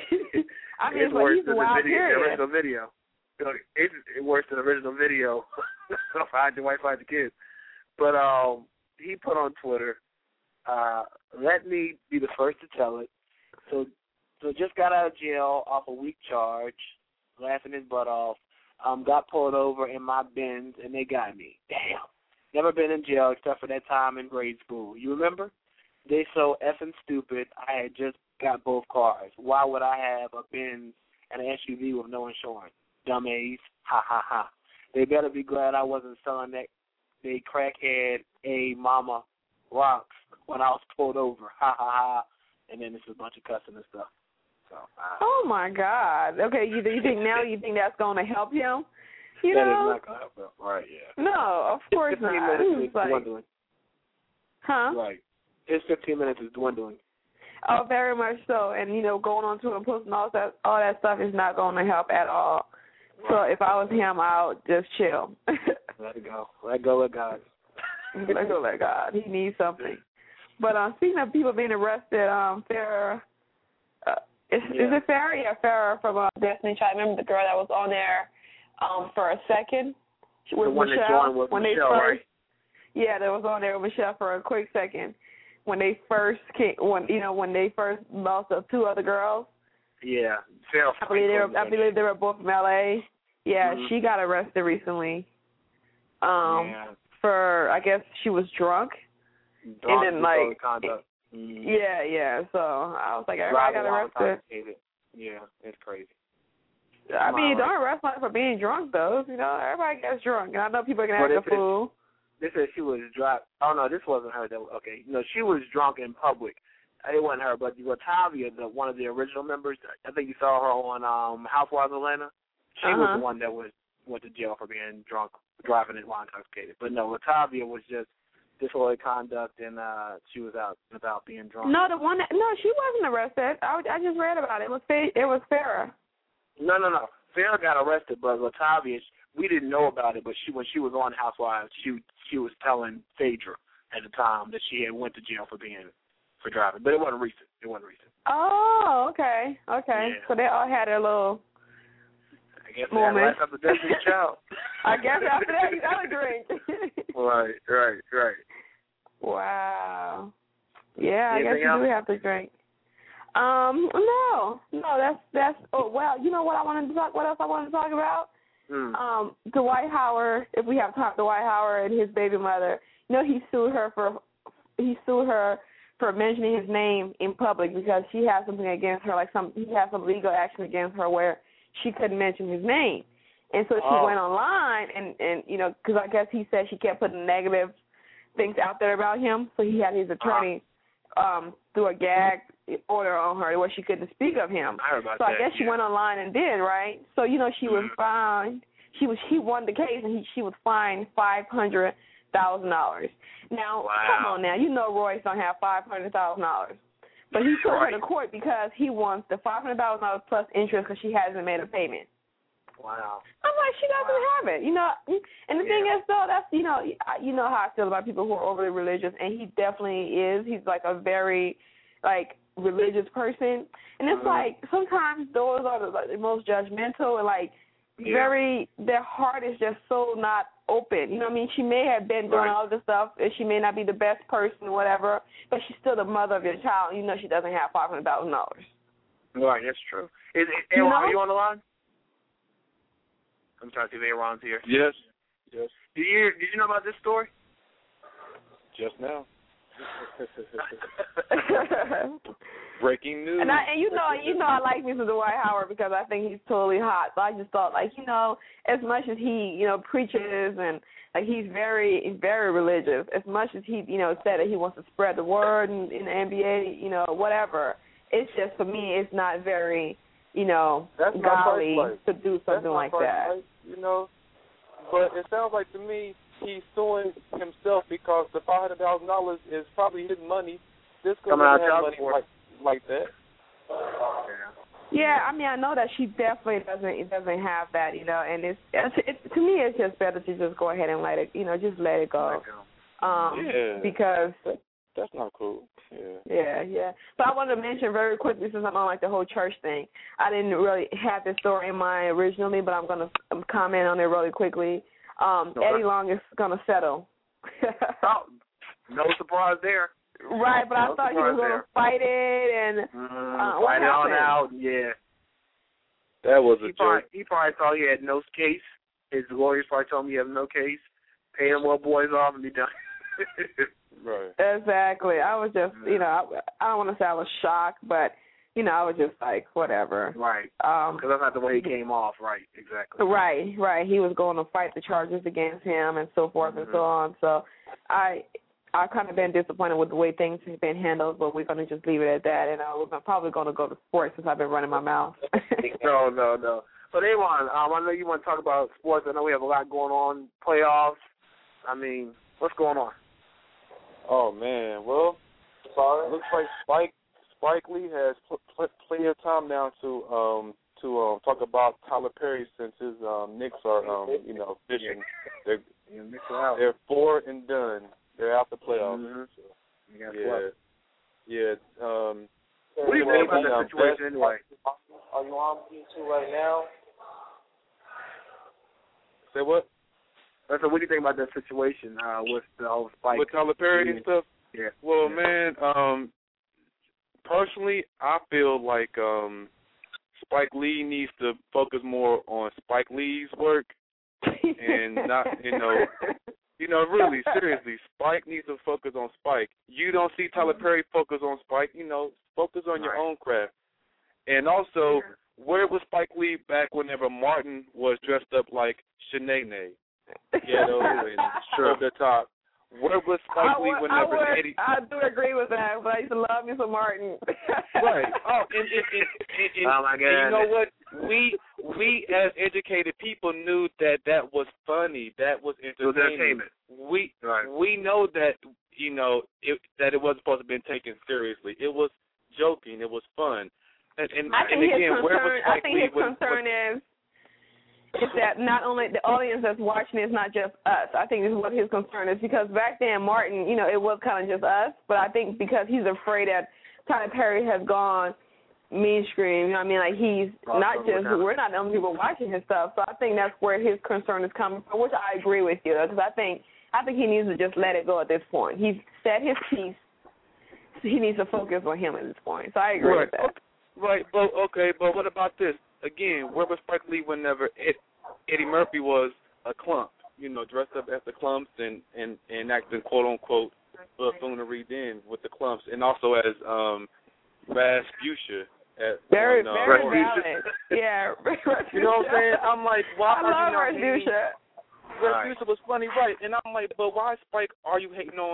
Speaker 4: I mean,
Speaker 3: it's
Speaker 4: but
Speaker 3: worse
Speaker 4: he's
Speaker 3: than
Speaker 4: a
Speaker 3: the,
Speaker 4: wild
Speaker 3: video, the
Speaker 4: period.
Speaker 3: original video. You know, it's worse than the original video of Hide Your Wife, Hide Your Kids. But um, he put on Twitter, uh, let me be the first to tell it. So, so just got out of jail off a weak charge, laughing his butt off. Um, got pulled over in my Benz, and they got me. Damn. Never been in jail except for that time in grade school. You remember? They so effing stupid. I had just got both cars. Why would I have a Benz and an S U V with no insurance? Dumbass. Ha, ha, ha. They better be glad I wasn't selling that they crackhead a mama rocks when I was pulled over. Ha, ha, ha. And then this is a bunch of cussing and stuff. So. Uh,
Speaker 4: oh, my God. Okay, you, you think now you think that's going to help him? You
Speaker 3: that
Speaker 4: know?
Speaker 3: is not going to help him. Right, yeah.
Speaker 4: No, of course
Speaker 3: fifteen
Speaker 4: not.
Speaker 3: minutes is
Speaker 4: like,
Speaker 3: dwindling.
Speaker 4: Huh?
Speaker 3: Right. His fifteen minutes is dwindling.
Speaker 4: Oh, very much so. And, you know, going on to and posting all that, all that stuff is not going to help at all. Right. So if I was him, I would just chill.
Speaker 3: Let it go. Let go, let God.
Speaker 4: Let go, let God. He needs something. But um, speaking of people being arrested, um, Farrah, uh, is,
Speaker 3: yeah.
Speaker 4: is it Farrah? Yeah, Farrah from uh, Destiny Child. Remember the girl that was on there um, for a second with
Speaker 3: the one
Speaker 4: Michelle?
Speaker 3: that joined with
Speaker 4: when
Speaker 3: Michelle,
Speaker 4: they first,
Speaker 3: right?
Speaker 4: Yeah, that was on there with Michelle for a quick second. When they first came, when you know, when they first lost the two other girls.
Speaker 3: Yeah, Farrah.
Speaker 4: I believe they were. I believe they were both from L A. Yeah,
Speaker 3: mm-hmm.
Speaker 4: she got arrested recently. Um,
Speaker 3: yeah.
Speaker 4: for I guess she was drunk.
Speaker 3: Drunk
Speaker 4: and then like.
Speaker 3: Conduct. Mm-hmm.
Speaker 4: Yeah, yeah. So I was like, everybody got arrested.
Speaker 3: Yeah, it's crazy.
Speaker 4: I mean,
Speaker 3: right.
Speaker 4: don't arrest me for being drunk, though. You know, everybody gets drunk, and I know people are gonna act a fool.
Speaker 3: This said she was drunk. Oh no, this wasn't her. That okay. No, she was drunk in public. It wasn't her, but Latavia, the one of the original members. I think you saw her on um, Housewives of Atlanta. She
Speaker 4: uh-huh.
Speaker 3: was the one that was went to jail for being drunk, driving it while intoxicated. But no, Latavia was just disorderly conduct, and uh, she was out about being drunk.
Speaker 4: No, the one that no, she wasn't arrested. I, I just read about it. It was it was Farrah.
Speaker 3: No, no, no. Farrah got arrested, but Latavia, we didn't know about it. But she, when she was on Housewives, she she was telling Phaedra at the time that she had went to jail for being for driving. But it wasn't recent. It wasn't recent.
Speaker 4: Oh, okay, okay.
Speaker 3: Yeah.
Speaker 4: So they all had their little.
Speaker 3: I guess
Speaker 4: moment.
Speaker 3: Life after Destiny's Child.
Speaker 4: I guess after that you got a drink.
Speaker 3: Right, right, right.
Speaker 4: Wow. Yeah, I
Speaker 3: Anything
Speaker 4: guess you
Speaker 3: else?
Speaker 4: do have to drink. Um, no, no, that's that's. Oh well, you know what I wanted to talk. What else I wanted to talk about?
Speaker 3: Hmm.
Speaker 4: Um, Dwight Howard. If we have time, Dwight Howard and his baby mother. You know, he sued her for he sued her for mentioning his name in public because she had something against her, like some he had some legal action against her where she couldn't mention his name, and so she
Speaker 3: oh.
Speaker 4: went online and and you know because I guess he said she kept putting negative things out there about him, so he had his attorney. um threw a gag order on her where she couldn't speak of him.
Speaker 3: I heard about
Speaker 4: so
Speaker 3: that,
Speaker 4: I guess she
Speaker 3: yeah.
Speaker 4: went online and did, right? So you know she was fined. She was he won the case and he, she was fined five hundred thousand dollars. Now
Speaker 3: wow.
Speaker 4: come on now, you know Royce don't have five hundred thousand dollars, but he took
Speaker 3: right.
Speaker 4: her to court because he wants the five hundred thousand dollars plus interest because she hasn't made a payment.
Speaker 3: Wow.
Speaker 4: I'm like, she doesn't
Speaker 3: wow.
Speaker 4: have it, you know. And the
Speaker 3: yeah.
Speaker 4: thing is, though, that's you know, you know how I feel about people who are overly religious, and he definitely is. He's like a very, like, religious person, and it's mm-hmm. like sometimes those are the, like, the most judgmental and like yeah. very. Their heart is just so not open. You know what I mean? She may have been doing
Speaker 3: right.
Speaker 4: all this stuff, and she may not be the best person, or whatever, but she's still the mother of your child. You know, she doesn't have five hundred thousand dollars.
Speaker 3: Right, that's true. Is, is
Speaker 4: you
Speaker 3: Aaron,
Speaker 4: know?
Speaker 3: are you on the line? I'm trying to see if Aaron's here.
Speaker 14: Yes. Yes.
Speaker 3: Did you hear, did you know about this story?
Speaker 14: Just now. Breaking news.
Speaker 4: And, I, and you know, you know, I like Mister Dwight Howard because I think he's totally hot. So I just thought, like, you know, as much as he, you know, preaches and like he's very, he's very religious. As much as he, you know, said that he wants to spread the word in, in the N B A, you know, whatever. It's just for me, it's not very, you know,
Speaker 14: That's
Speaker 4: golly to do something
Speaker 14: That's
Speaker 4: like that.
Speaker 14: Place, you know, but it sounds like to me he's suing himself because the five hundred thousand dollars is probably his money. This could have money like, like that.
Speaker 4: Yeah, I mean, I know that she definitely doesn't doesn't have that, you know, and it's, it's it, to me it's just better to just go ahead and let it, you know, just let it go. Um,
Speaker 14: yeah,
Speaker 4: because
Speaker 14: that, that's not cool. Yeah.
Speaker 4: Yeah, yeah. But I wanted to mention very quickly, since I'm on like the whole church thing, I didn't really have this story in mind originally, but I'm gonna comment on it really quickly. Um,
Speaker 3: okay.
Speaker 4: Eddie Long is gonna settle.
Speaker 3: Oh, no surprise there.
Speaker 4: Right, but
Speaker 3: no
Speaker 4: I thought he was
Speaker 3: there.
Speaker 4: gonna fight it and
Speaker 3: mm,
Speaker 4: uh, what
Speaker 3: fight
Speaker 4: happened?
Speaker 3: it on out. Yeah.
Speaker 14: That was a
Speaker 3: he
Speaker 14: joke.
Speaker 3: Probably, he probably thought he had no case. His lawyers probably told him he has no case. Pay him what boys off and be done.
Speaker 14: Right.
Speaker 4: Exactly. I was just, you know, I, I don't want to say I was shocked, but, you know, I was just like, whatever.
Speaker 3: Right.
Speaker 4: Um,
Speaker 3: because that's not the way he came off. Right. Exactly.
Speaker 4: Right, right. He was going to fight the charges against him and so forth mm-hmm. and so on. So I I've kind of been disappointed with the way things have been handled, but we're going to just leave it at that. And uh, we're probably going to go to sports since I've been running my mouth.
Speaker 3: no, no, no. But, Avon, um, I know you want to talk about sports. I know we have a lot going on, playoffs. I mean, what's going on?
Speaker 14: Oh man, well, it looks like Spike Spike Lee has pl- pl- plenty of time now to um to um talk about Tyler Perry since his um Knicks are um you know fishing. They're they're four and done. They're out the playoffs.
Speaker 3: Mm-hmm.
Speaker 14: So,
Speaker 3: yeah,
Speaker 14: yeah. Um,
Speaker 3: what do you think about that situation anyway?
Speaker 15: Are you on P two right now?
Speaker 14: Say what?
Speaker 3: So what do you think about that situation uh, with the whole Spike?
Speaker 14: With Tyler Perry and stuff?
Speaker 3: Yeah.
Speaker 14: Well,
Speaker 3: yeah.
Speaker 14: man, um, personally, I feel like um, Spike Lee needs to focus more on Spike Lee's work and not, you know, you know, really, seriously, Spike needs to focus on Spike. You don't see Tyler Perry focus on Spike, you know, focus on your
Speaker 3: right.
Speaker 14: own craft. And also, where was Spike Lee back whenever Martin was dressed up like Shanae? Ghetto and over the top. Where was Spike Lee whenever
Speaker 4: I would,
Speaker 14: Eddie?
Speaker 4: I do agree with that, but I used to love me some Martin.
Speaker 14: Right. Oh, and, and, and, and, and,
Speaker 3: oh my God.
Speaker 14: And you know what? We we as educated people knew that that was funny. That was entertaining.
Speaker 3: It was entertainment.
Speaker 14: We
Speaker 3: right.
Speaker 14: we know that you know it, that it wasn't supposed to be taken seriously. It was joking. It was fun. And, and,
Speaker 4: I think
Speaker 14: and again,
Speaker 4: his
Speaker 14: where
Speaker 4: concern,
Speaker 14: was Spike
Speaker 4: I think
Speaker 14: Lee
Speaker 4: his
Speaker 14: when,
Speaker 4: concern
Speaker 14: when,
Speaker 4: is. Is that not only the audience that's watching is not just us. I think this is what his concern is because back then Martin, you know, it was kind of just us. But I think because he's afraid that Tyler Perry has gone mainstream, you know what I mean? Like he's
Speaker 3: oh,
Speaker 4: not just, we're not the only people watching his stuff. So I think that's where his concern is coming from, which I agree with you because I think, I think he needs to just let it go at this point. He's said his piece. So he needs to focus on him at this point. So I agree
Speaker 14: right.
Speaker 4: with that.
Speaker 14: Right, but okay, but what about this? Again, where was Spike Lee whenever Ed, Eddie Murphy was a clump, you know, dressed up as the clumps and, and, and acting quote-unquote buffoonery then with the clumps, and also as um, Rasputia. At,
Speaker 4: very,
Speaker 14: on, uh,
Speaker 4: very
Speaker 14: Rasputia.
Speaker 4: valid. Yeah,
Speaker 14: you know what I'm saying? I'm like, why
Speaker 4: I
Speaker 14: are
Speaker 4: love
Speaker 14: you not
Speaker 4: Rasputia.
Speaker 14: Rasputia was funny, right? And I'm like, but why, Spike, are you hating on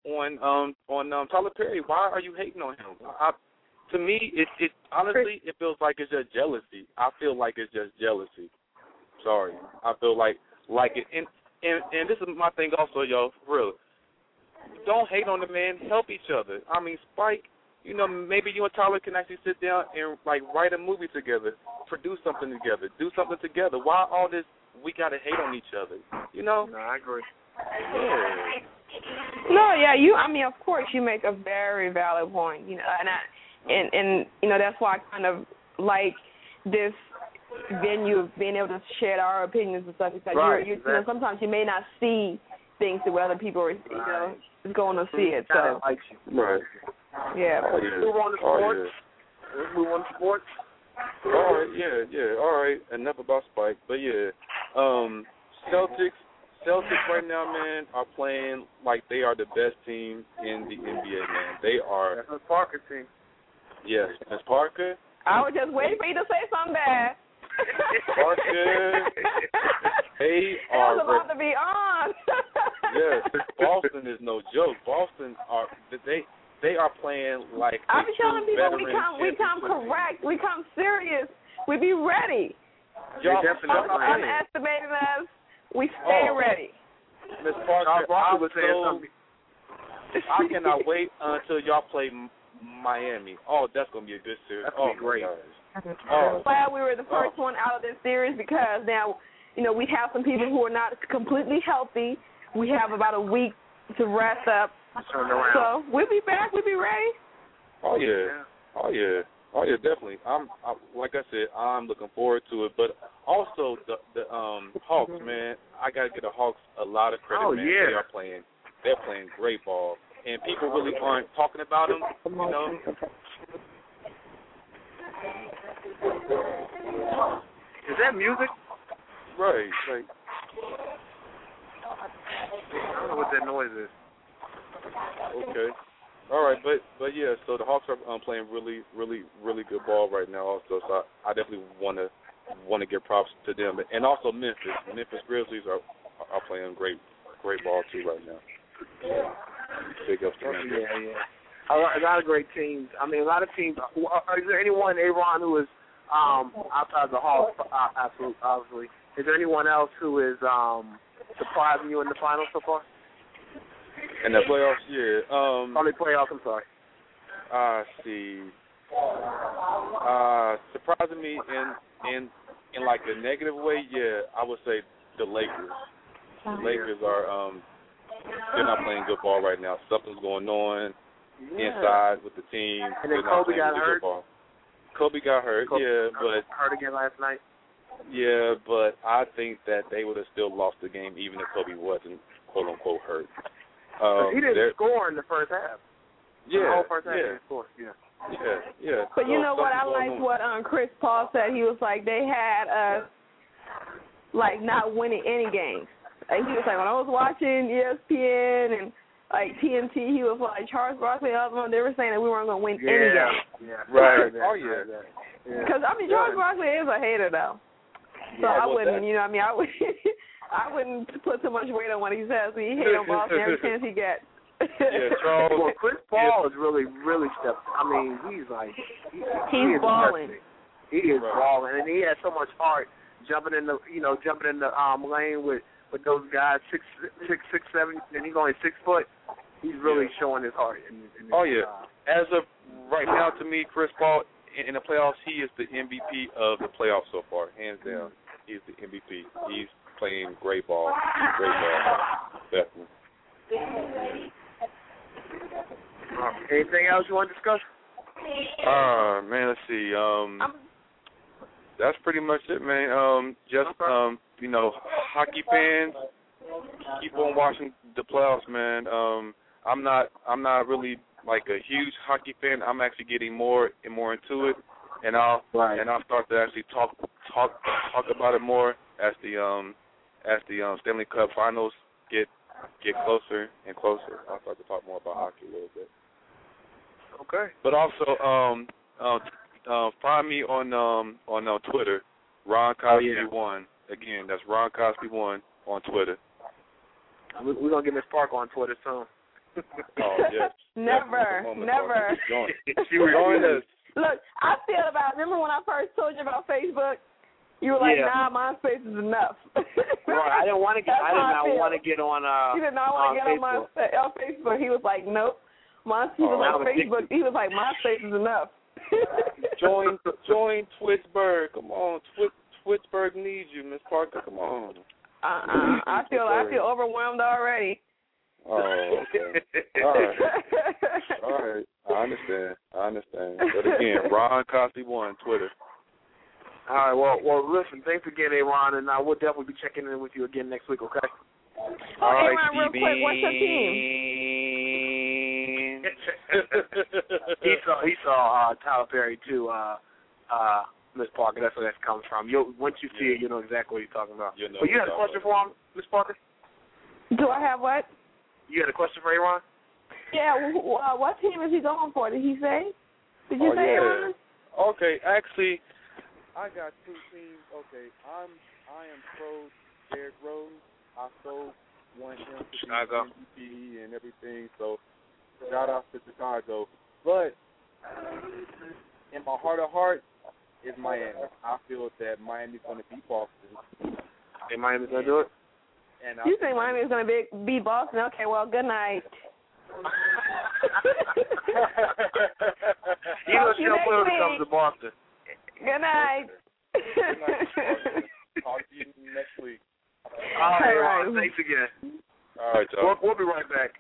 Speaker 14: on um on um Tyler Perry. Why are you hating on him? I, to me, it it honestly it feels like it's just jealousy. I feel like it's just jealousy. Sorry, I feel like like it. And and, and this is my thing also, yo. For real, don't hate on the man. Help each other. I mean, Spike. You know, maybe you and Tyler can actually sit down and like write a movie together, produce something together, do something together. Why all this? We gotta hate on each other. You know?
Speaker 3: No, I agree.
Speaker 14: Yeah.
Speaker 4: No, yeah, you. I mean, of course, you make a very valid point. You know, and I, and and you know that's why I kind of like this venue of being able to share our opinions and stuff because
Speaker 3: right,
Speaker 4: you're, you,
Speaker 3: exactly.
Speaker 4: you know sometimes you may not see things the way other people are, you know, is going to see it. So
Speaker 3: like
Speaker 14: right.
Speaker 4: Yeah.
Speaker 14: Oh, yeah.
Speaker 3: Move on to sports.
Speaker 14: Oh, yeah.
Speaker 3: Let's move on to sports.
Speaker 14: All right, yeah, yeah. All right, enough about Spike, but yeah, um, Celtics. Celtics right now, man, are playing like they are the best team in the N B A, man. They are.
Speaker 3: That's Miss Parker team.
Speaker 14: Yes, Miss Parker.
Speaker 4: I was just waiting for you to say something bad.
Speaker 14: Parker. They are.
Speaker 4: It was about to be on.
Speaker 14: Yes, Boston is no joke. Boston are they. They are playing like.
Speaker 4: I'm telling people we
Speaker 14: veteran
Speaker 4: come, we come correct, we come serious, we be ready.
Speaker 14: Y'all
Speaker 3: definitely
Speaker 14: playing.
Speaker 4: Underestimating us, we stay
Speaker 14: Oh.
Speaker 4: ready.
Speaker 14: Miss Parker,
Speaker 3: Parker
Speaker 14: I'm
Speaker 3: was saying
Speaker 14: so,
Speaker 3: something.
Speaker 14: I cannot wait until y'all play Miami. Oh, that's gonna be a good series.
Speaker 3: That's
Speaker 14: oh
Speaker 3: gonna be great.
Speaker 14: Oh.
Speaker 4: Glad we were the first oh. one out of this series because now, you know, we have some people who are not completely healthy. We have about a week to rest up.
Speaker 3: Turn around.
Speaker 4: So we'll be back. We'll be ready.
Speaker 14: Oh yeah. Oh yeah. Oh yeah. Definitely. I'm I, like I said. I'm looking forward to it. But also the the um Hawks, man. I gotta get the Hawks a lot of credit,
Speaker 3: oh,
Speaker 14: man.
Speaker 3: Yeah.
Speaker 14: They are playing. They're playing great ball, and people really aren't talking about them. You know.
Speaker 3: Is that music?
Speaker 14: Right. Right.
Speaker 3: I don't know what that noise is.
Speaker 14: Okay. All right, but but yeah, so the Hawks are um, playing really, really, really good ball right now. Also, so I, I definitely want to want to give props to them, and also Memphis. Memphis Grizzlies are are playing great, great ball too right now. Big ups to Memphis.
Speaker 3: Yeah, yeah. A lot, a lot of great teams. I mean, a lot of teams. Is there anyone, Aaron, who is um, outside the Hawks? Uh, absolutely, obviously. Is there anyone else who is um, surprising you in the finals so far?
Speaker 14: In the playoffs, yeah. Um,
Speaker 3: Only playoffs, I'm sorry.
Speaker 14: I uh, see. Uh, surprising me in in in like a negative way, yeah. I would say the Lakers. The Lakers are um, they're not playing good ball right now. Something's going on yeah. inside with the team.
Speaker 3: And then
Speaker 14: they're not
Speaker 3: Kobe
Speaker 14: playing
Speaker 3: got
Speaker 14: good
Speaker 3: hurt.
Speaker 14: Ball. Kobe got hurt,
Speaker 3: Kobe
Speaker 14: yeah, but
Speaker 3: hurt again last night.
Speaker 14: Yeah, but I think that they would have still lost the game even if Kobe wasn't quote unquote hurt. Um,
Speaker 3: he didn't score in the first half.
Speaker 14: Yeah,
Speaker 3: the whole first half
Speaker 14: yeah.
Speaker 3: he didn't score. Yeah.
Speaker 14: Yeah, yeah.
Speaker 4: But
Speaker 14: so
Speaker 4: you know what? I
Speaker 14: like
Speaker 4: like what um, Chris Paul said. He was like, they had us, like, not winning any games. Like, he was like, when I was watching E S P N and, like, T N T, he was like, Charles Barkley, and other one, they were saying that we weren't going to win
Speaker 3: yeah.
Speaker 4: any game.
Speaker 3: Yeah,
Speaker 14: right.
Speaker 3: Yeah.
Speaker 14: Oh, yeah.
Speaker 4: Because, yeah. I mean, Charles yeah. Barkley is a hater, though. So
Speaker 14: yeah,
Speaker 4: I
Speaker 14: well,
Speaker 4: wouldn't,
Speaker 14: that...
Speaker 4: you know what I mean? I, would, I wouldn't put too much weight on what he says. He hate on Boston every chance he gets.
Speaker 14: Yeah, Charles.
Speaker 3: Well, Chris Paul yeah. is really, really stepped. I mean, he's like he,
Speaker 4: he's
Speaker 3: he
Speaker 4: balling.
Speaker 3: He is right. balling, and he has so much heart jumping in the, you know, jumping in the um, lane with, with those guys six, six, six, seven, and he's only six foot. He's really yeah. showing his heart. In, in
Speaker 14: oh
Speaker 3: his,
Speaker 14: yeah.
Speaker 3: Uh,
Speaker 14: As of right now, to me, Chris Paul in, in the playoffs, he is the M V P of the playoffs so far, hands down. He's the M V P. He's playing great ball, great ball, definitely.
Speaker 3: Anything else you want to discuss?
Speaker 14: Uh, man, let's see. Um, that's pretty much it, man. Um, just um, you know, hockey fans, keep on watching the playoffs, man. Um, I'm not, I'm not really like a huge hockey fan. I'm actually getting more and more into it, and I'll
Speaker 3: right.
Speaker 14: and I'll start to actually talk, talk, talk about it more as the um, as the um, Stanley Cup Finals get get closer and closer. I'll start to talk more about hockey a little bit.
Speaker 3: Okay.
Speaker 14: But also, um, uh, uh, find me on um on uh, Twitter, Ron Cosby
Speaker 3: oh, yeah.
Speaker 14: one. Again, that's Ron Cosby one on Twitter.
Speaker 3: We're gonna get Miss Park on Twitter soon.
Speaker 14: Oh, yes.
Speaker 4: Never, never.
Speaker 14: She was join us.
Speaker 4: Look, I feel about, remember when I first told you about Facebook? You were like,
Speaker 3: yeah.
Speaker 4: nah, MySpace is enough.
Speaker 3: Right, I didn't want to get, I did not want to get on, uh,
Speaker 4: He did not want to get on, my, on Facebook. He was like, nope. My, he was
Speaker 3: oh,
Speaker 4: like, Facebook. He was like, MySpace is enough.
Speaker 14: join, join Twittsburg. Come on, Twit, Twittsburg needs you, Miss Parker. Come on.
Speaker 4: Uh-uh. I feel, I feel overwhelmed already.
Speaker 14: Oh, okay. All right. All right. I understand. I understand. But again, Ron Costi one, Twitter.
Speaker 3: All right. Well, well, listen. Thanks again, Aaron, and I will definitely be checking in with you again next week. Okay.
Speaker 4: Oh,
Speaker 14: All right,
Speaker 4: Aaron, real quick, what's your team?
Speaker 3: he saw he saw uh, Tyler Perry too, uh, uh, Miss Parker. That's where that comes from. You once you see it, you know exactly what he's talking about.
Speaker 14: You know
Speaker 3: but you had a question for him, Miss Parker?
Speaker 4: Do I have what?
Speaker 3: You had a question for Aaron?
Speaker 4: Yeah. Uh, what team is he going for? Did he say? Did you
Speaker 14: oh,
Speaker 4: say
Speaker 14: yeah.
Speaker 4: Aaron?
Speaker 14: Okay, actually, I got two teams. Okay, I'm I am pro Derrick Rose. I so want him to
Speaker 3: Chicago.
Speaker 14: be M V P and everything. So shout out to Chicago. But in my heart of hearts is Miami. I feel that Miami's going to beat Boston.
Speaker 3: Think Miami's going to do it?
Speaker 14: And
Speaker 4: you think Miami's going to be beat Boston? Okay, well, good night.
Speaker 3: You know she'll play when it comes to Boston.
Speaker 4: Good night.
Speaker 14: Good night. Talk to you next week.
Speaker 3: All right, Ron. Thanks again.
Speaker 14: All right, y'all.
Speaker 3: We'll, we'll be right back.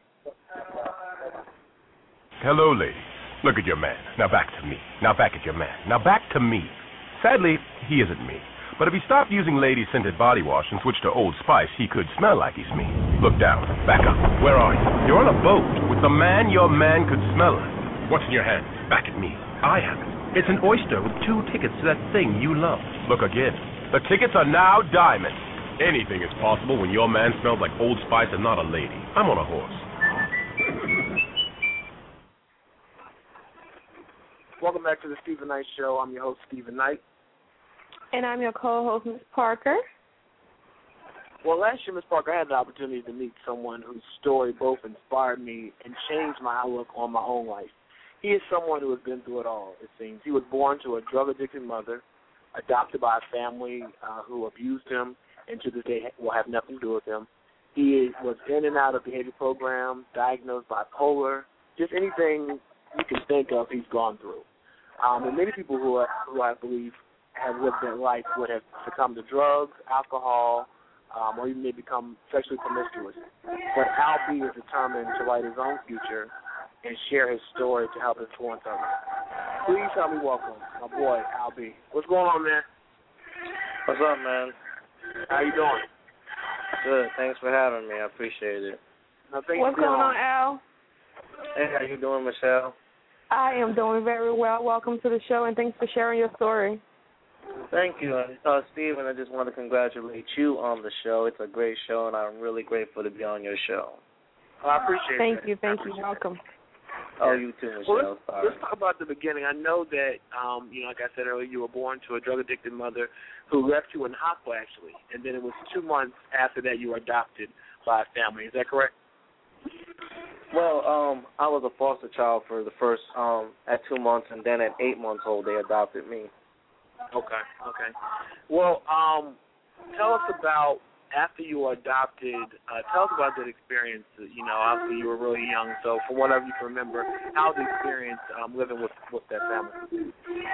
Speaker 7: Hello, lady. Look at your man. Now back to me. Now back at your man. Now back to me. Sadly, he isn't me. But if he stopped using lady-scented body wash and switched to Old Spice, he could smell like he's me. Look down. Back up. Where are you? You're on a boat with the man your man could smell like. What's in your hand? Back at me. I have it. It's an oyster with two tickets to that thing you love. Look again. The tickets are now diamond. Anything is possible when your man smells like Old Spice and not a lady. I'm on a horse.
Speaker 3: Welcome back to the Stephen Knight Show. I'm your host, Stephen Knight.
Speaker 4: And I'm your co-host, Miz Parker.
Speaker 3: Well, last year, Miz Parker, I had the opportunity to meet someone whose story both inspired me and changed my outlook on my own life. He is someone who has been through it all, it seems. He was born to a drug-addicted mother, adopted by a family uh, who abused him, and to this day will have nothing to do with him. He was in and out of behavior programs, diagnosed bipolar, just anything you can think of he's gone through. Um, and many people who, are, who I believe have lived their life would have succumbed to drugs, alcohol, um, or even may become sexually promiscuous. But Al B is determined to write his own future and share his story to help influence others. Please help me welcome my boy, Al B. What's going on, man?
Speaker 15: What's up, man?
Speaker 3: How you doing?
Speaker 15: Good. Thanks for having me. I appreciate it.
Speaker 3: No, thanks
Speaker 4: What's
Speaker 3: for
Speaker 4: going on,
Speaker 3: on,
Speaker 4: Al?
Speaker 15: Hey, how you doing, Michelle?
Speaker 4: I am doing very well. Welcome to the show, and thanks for sharing your story.
Speaker 15: Thank you. Uh, Stephen, I just want to congratulate you on the show. It's a great show, and I'm really grateful to be on your show.
Speaker 3: Oh, I appreciate
Speaker 4: thank
Speaker 3: that.
Speaker 4: Thank you. Thank you. Welcome.
Speaker 15: Oh, you too, Michelle.
Speaker 3: Well, let's,
Speaker 15: Sorry.
Speaker 3: let's talk about the beginning. I know that, um, you know, like I said earlier, you were born to a drug-addicted mother who left you in hospital, actually, and then it was two months after that you were adopted by a family. Is that correct?
Speaker 15: Well, um, I was a foster child for the first, um, at two months, and then at eight months old, they adopted me.
Speaker 3: Okay, okay. Well, um, tell us about, after you were adopted, uh, tell us about that experience. You know, obviously you were really young, so from whatever you can remember, how was the experience um, living with, with that family?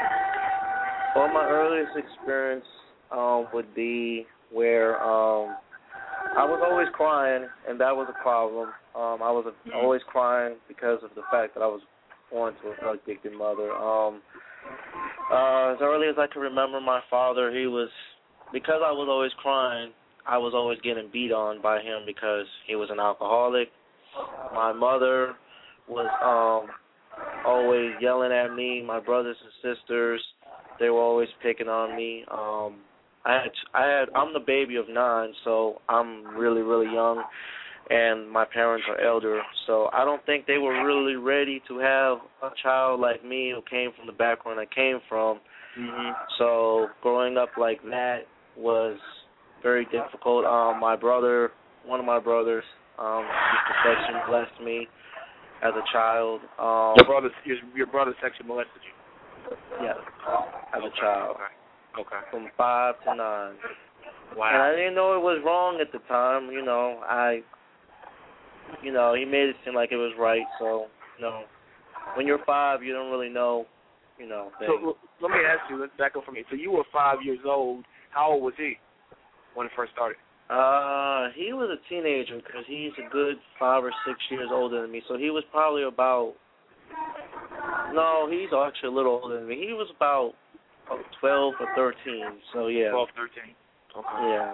Speaker 15: Well, my earliest experience um, would be where um, I was always crying, and that was a problem. Um, I was a, always crying because of the fact that I was born to a drug-addicted mother. Um, uh, as early as I can remember, my father, he was, because I was always crying, I was always getting beat on by him because he was an alcoholic. My mother was um, always yelling at me. My brothers and sisters, they were always picking on me. Um, I had, I had, I'm the baby of nine, so I'm really, really young, and my parents are elder. So I don't think they were really ready to have a child like me who came from the background I came from.
Speaker 3: Mm-hmm.
Speaker 15: So growing up like that was very difficult. Um, my brother, one of my brothers, Um, used to sexually molest me as a child. Um,
Speaker 3: your brother, your, your brother sexually molested you?
Speaker 15: Yes, as
Speaker 3: okay.
Speaker 15: a child.
Speaker 3: Okay. Okay.
Speaker 15: From five to nine.
Speaker 3: Wow.
Speaker 15: And I didn't know it was wrong at the time. You know, I, you know, he made it seem like it was right. So, you know, when you're five, you don't really know, you know, things.
Speaker 3: So let me ask you, let's back up for me. So you were five years old. How old was he when it first started?
Speaker 15: Uh, he was a teenager because he's a good five or six years older than me. So he was probably about, no, he's actually a little older than me. He was about twelve or thirteen. So yeah.
Speaker 3: Twelve, thirteen. Okay.
Speaker 15: Yeah.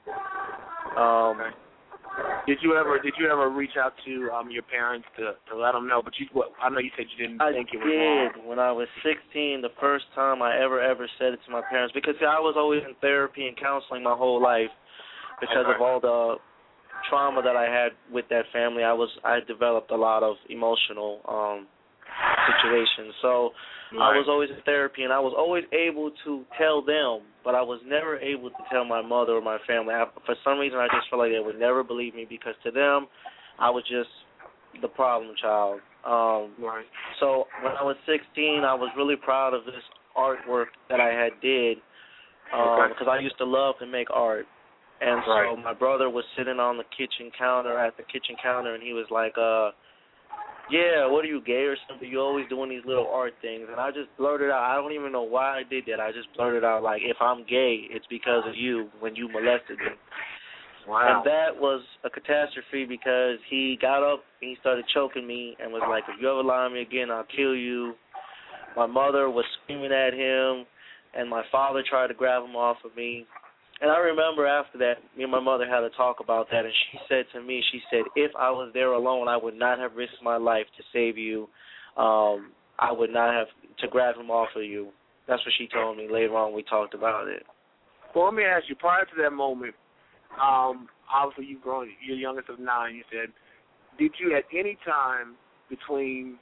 Speaker 15: Um.
Speaker 3: Okay. Did you ever did you ever reach out to um your parents to, to let them know? But you, what, I know you said you didn't
Speaker 15: I
Speaker 3: think it was
Speaker 15: did.
Speaker 3: wrong.
Speaker 15: When I was sixteen, the first time I ever ever said it to my parents, because see, I was always in therapy and counseling my whole life because
Speaker 3: okay.
Speaker 15: of all the trauma that I had with that family. I was I developed a lot of emotional um situations. So
Speaker 3: right.
Speaker 15: I was always in therapy, and I was always able to tell them, but I was never able to tell my mother or my family. I, for some reason, I just felt like they would never believe me because to them, I was just the problem child. Um,
Speaker 3: right.
Speaker 15: So when I was sixteen, I was really proud of this artwork that I had did um, because I used to love to make art. And
Speaker 3: right.
Speaker 15: so my brother was sitting on the kitchen counter, at the kitchen counter, and he was like, uh, yeah, what are you, gay or something? You're always doing these little art things. And I just blurted out, I don't even know why I did that. I just blurted out, like, if I'm gay, it's because of you when you molested me.
Speaker 3: Wow.
Speaker 15: And that was a catastrophe because he got up and he started choking me and was like, if you ever lie on me again, I'll kill you. My mother was screaming at him, and my father tried to grab him off of me. And I remember after that, me and my mother had a talk about that, and she said to me, she said, if I was there alone, I would not have risked my life to save you. Um, I would not have to grab him off of you. That's what she told me. Later on, we talked about it.
Speaker 3: Well, let me ask you, prior to that moment, um, obviously you've grown, you're youngest of nine, you said, did you at any time between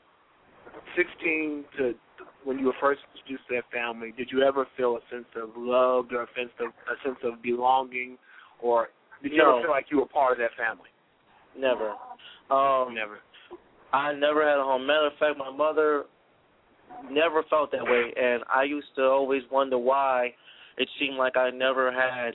Speaker 3: sixteen to when you were first introduced to that family, did you ever feel a sense of love or a sense of, a sense of belonging, or did you
Speaker 15: no.
Speaker 3: ever feel like you were part of that family?
Speaker 15: Never. Um,
Speaker 3: never.
Speaker 15: I never had a home. Matter of fact, my mother never felt that way, and I used to always wonder why it seemed like I never had,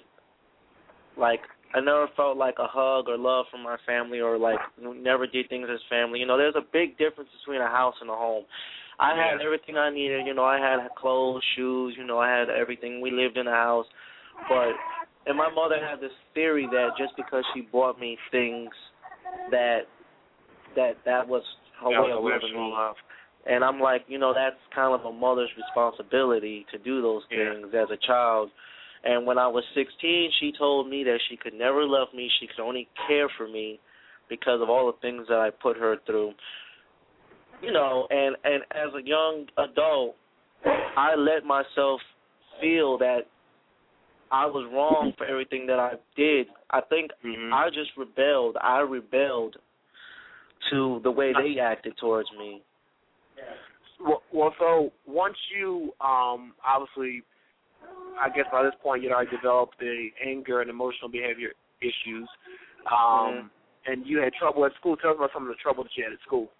Speaker 15: like, I never felt like a hug or love from my family, or like never did things as family. You know, there's a big difference between a house and a home. I
Speaker 3: yeah.
Speaker 15: had everything I needed. You know, I had clothes, shoes. You know, I had everything. We lived in a house, but and my mother had this theory that just because she bought me things, that that that was her
Speaker 3: that
Speaker 15: way
Speaker 3: was
Speaker 15: of loving me.
Speaker 3: love.
Speaker 15: And I'm like, you know, that's kind of a mother's responsibility to do those things
Speaker 3: yeah.
Speaker 15: as a child. And when I was sixteen, she told me that she could never love me. She could only care for me because of all the things that I put her through. You know, and, and as a young adult, I let myself feel that I was wrong for everything that I did. I think
Speaker 3: mm-hmm.
Speaker 15: I just rebelled. I rebelled to the way they acted towards me.
Speaker 3: Well, well so once you, um, obviously, I guess by this point you'd already developed the anger and emotional behavior issues, um, mm-hmm. and you had trouble at school. Tell us about some of the trouble that you had at school.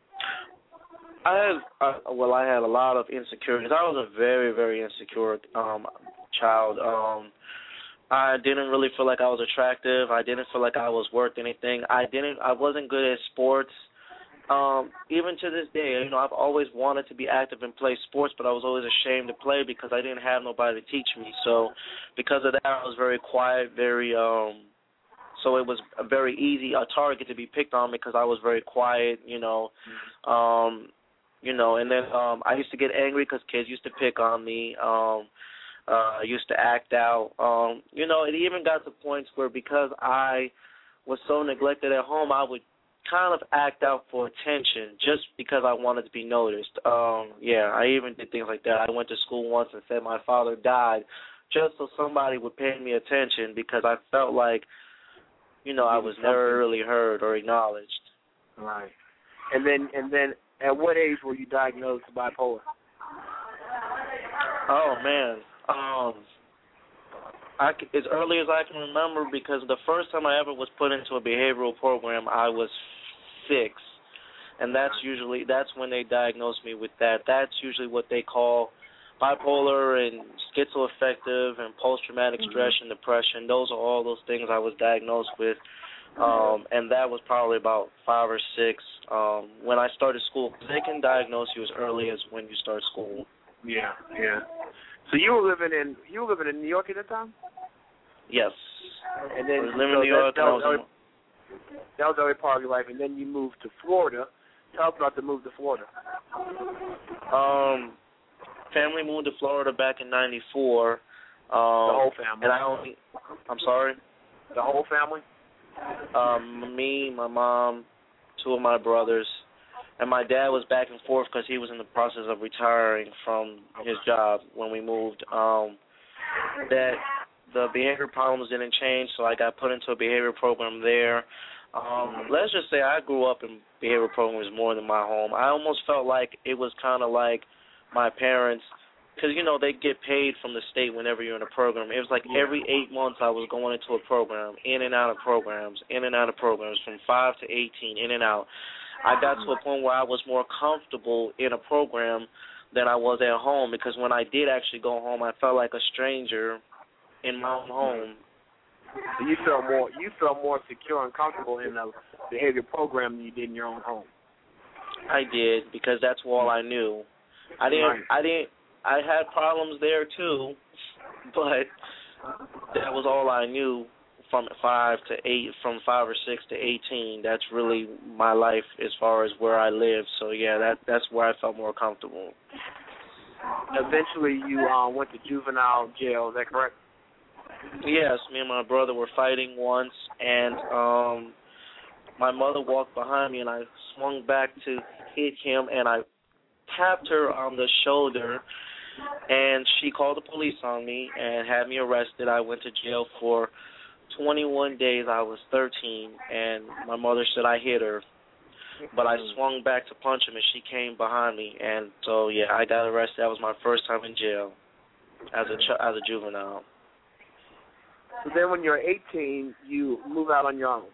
Speaker 15: I had, uh, well, I had a lot of insecurities. I was a very, very insecure um, child. Um, I didn't really feel like I was attractive. I didn't feel like I was worth anything. I didn't. I wasn't good at sports. Um, even to this day, you know, I've always wanted to be active and play sports, but I was always ashamed to play because I didn't have nobody to teach me. So, because of that, I was very quiet, very. Um, so it was a very easy a target to be picked on because I was very quiet, you know. Um, You know, and then um, I used to get angry because kids used to pick on me. Um, uh, I used to act out. Um, you know, it even got to points where because I was so neglected at home, I would kind of act out for attention just because I wanted to be noticed. Um, yeah, I even did things like that. I went to school once and said my father died just so somebody would pay me attention because I felt like, you know, I was never really heard or acknowledged.
Speaker 3: Right. And then, and then, at what age were you diagnosed bipolar?
Speaker 15: Oh man, um, I c as early as I can remember, because the first time I ever was put into a behavioral program, I was six, and that's usually that's when they diagnosed me with that. That's usually what they call bipolar and schizoaffective and post-traumatic mm-hmm. stress and depression. Those are all those things I was diagnosed with, um, and that was probably about five or six um, when I started school. They can diagnose you as early as when you start school.
Speaker 3: Yeah, yeah. So you were living in you were living in New York at that time?
Speaker 15: Yes.
Speaker 3: And then
Speaker 15: I was living
Speaker 3: so
Speaker 15: in New York.
Speaker 3: That, that,
Speaker 15: was
Speaker 3: was early, that was the early part of your life, and then you moved to Florida. Tell us about the move to Florida.
Speaker 15: Um, family moved to Florida back in ninety-four. Um,
Speaker 3: the whole family.
Speaker 15: And I only. I'm sorry.
Speaker 3: The whole family.
Speaker 15: Um, me, my mom, two of my brothers. And my dad was back and forth because he was in the process of retiring from his job when we moved. Um, that the behavior problems didn't change, so I got put into a behavior program there. Um, let's just say I grew up in behavior programs more than my home. I almost felt like it was kind of like my parents, because, you know, they get paid from the state whenever you're in a program. It was like every eight months I was going into a program, in and out of programs, in and out of programs, from five to eighteen, in and out. I got to a point where I was more comfortable in a program than I was at home, because when I did actually go home, I felt like a stranger in my own home.
Speaker 3: So you felt more you felt more secure and comfortable in a behavior program than you did in your own home.
Speaker 15: I did, because that's all I knew. I didn't
Speaker 3: right.
Speaker 15: I didn't I had problems there too, but that was all I knew. From five to eight, from five or six to eighteen, that's really my life as far as where I live. So yeah, that that's where I felt more comfortable.
Speaker 3: Eventually, you uh, went to juvenile jail. Is that correct?
Speaker 15: Yes, me and my brother were fighting once, and um, my mother walked behind me, and I swung back to hit him, and I tapped her on the shoulder, and she called the police on me and had me arrested. I went to jail for twenty-one days. I was thirteen, and my mother said I hit her, but I swung back to punch him, and she came behind me, and so yeah, I got arrested. That was my first time in jail as a ch- as a juvenile.
Speaker 3: So then, when you're eighteen, you move out on your own.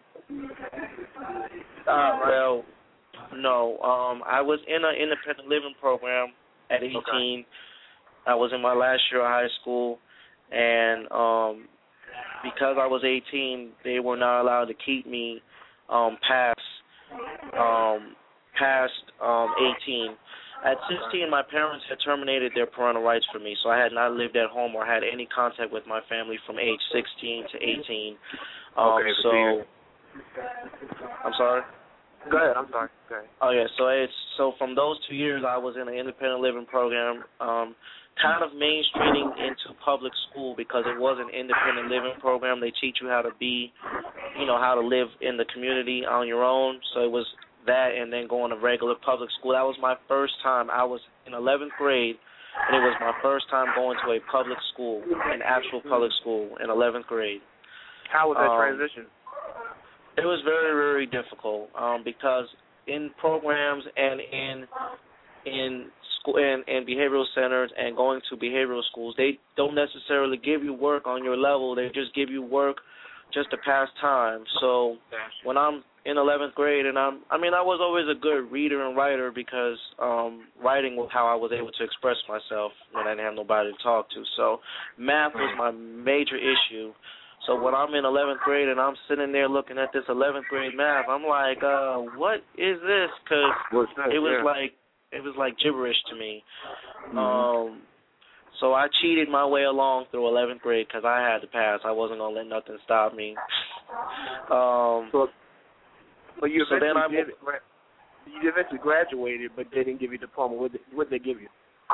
Speaker 15: Uh, well, no. Um, I was in an independent living program at eighteen. Okay. I was in my last year of high school, and um. because I was eighteen, they were not allowed to keep me um, past um, past um, eighteen. At sixteen, my parents had terminated their parental rights for me, so I had not lived at home or had any contact with my family from age sixteen to eighteen. Um,
Speaker 3: okay,
Speaker 15: so, I'm sorry?
Speaker 3: Go ahead, I'm sorry. Go ahead.
Speaker 15: Oh, yeah, so it's so from those two years, I was in an independent living program, um, kind of mainstreaming into public school because it was an independent living program. They teach you how to be, you know, how to live in the community on your own. So it was that and then going to regular public school. That was my first time. I was in eleventh grade, and it was my first time going to a public school, an actual public school in eleventh grade.
Speaker 3: How was that
Speaker 15: um,
Speaker 3: transition?
Speaker 15: It was very, very difficult um, because in programs and in in school and, and behavioral centers and going to behavioral schools, they don't necessarily give you work on your level. They just give you work just to pass time. So when I'm in eleventh grade, and I'm, I mean, I was always a good reader and writer because um, writing was how I was able to express myself when I didn't have nobody to talk to. So math was my major issue. So when I'm in eleventh grade and I'm sitting there looking at this eleventh grade math, I'm like, uh, what is this? Because it was
Speaker 3: yeah.
Speaker 15: like it was like gibberish to me.
Speaker 3: Mm-hmm.
Speaker 15: Um, so I cheated my way along through eleventh grade because I had to pass. I wasn't gonna let nothing stop me. Um,
Speaker 3: so, but you
Speaker 15: so then I
Speaker 3: did, you eventually graduated, but they didn't give you a diploma. What did what did they give you?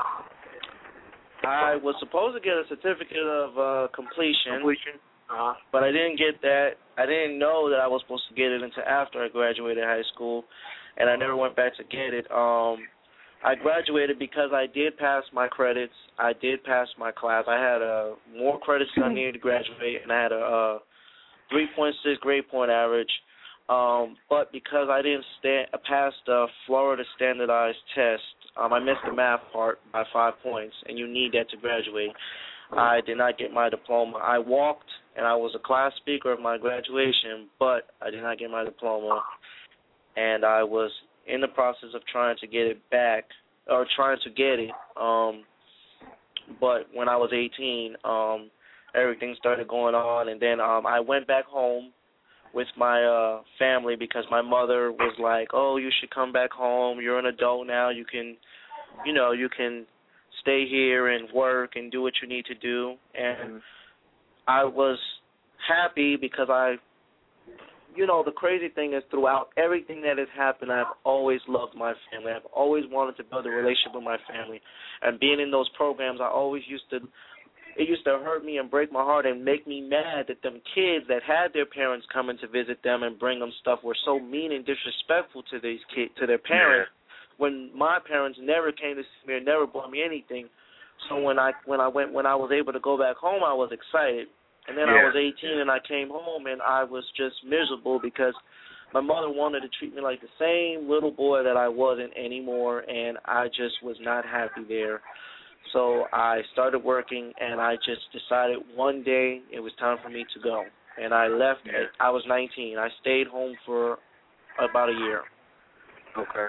Speaker 15: I was supposed to get a certificate of uh, completion.
Speaker 3: Completion. Uh-huh.
Speaker 15: But I didn't get that. I didn't know that I was supposed to get it until after I graduated high school, and I never went back to get it. Um, I graduated because I did pass my credits. I did pass my class. I had uh, more credits than I needed to graduate, and I had a uh, three point six grade point average. Um, but because I didn't stand, pass the Florida standardized test, um, I missed the math part by five points, and you need that to graduate. I did not get my diploma. I walked, and I was a class speaker of my graduation, but I did not get my diploma. And I was in the process of trying to get it back, or trying to get it. Um, but when I was eighteen, um, everything started going on, and then um, I went back home with my uh, family because my mother was like, "Oh, you should come back home. You're an adult now. You can, you know, you can stay here and work and do what you need to do." And I was happy because I, you know, the crazy thing is throughout everything that has happened, I've always loved my family. I've always wanted to build a relationship with my family. And being in those programs, I always used to, it used to hurt me and break my heart and make me mad that them kids that had their parents coming to visit them and bring them stuff were so mean and disrespectful to these kids, to their parents. Yeah. When my parents never came to see me or never bought me anything. So when I when I went when I was able to go back home, I was excited. And then yeah. I was eighteen and I came home and I was just miserable because my mother wanted to treat me like the same little boy that I wasn't anymore, and I just was not happy there. So I started working, and I just decided one day it was time for me to go. And I left. Yeah. At, I was nineteen. I stayed home for about a year.
Speaker 3: Okay.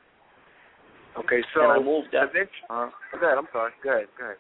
Speaker 3: Okay, so
Speaker 15: and I moved out.
Speaker 3: Uh, go ahead. I'm sorry. Go ahead. Go ahead.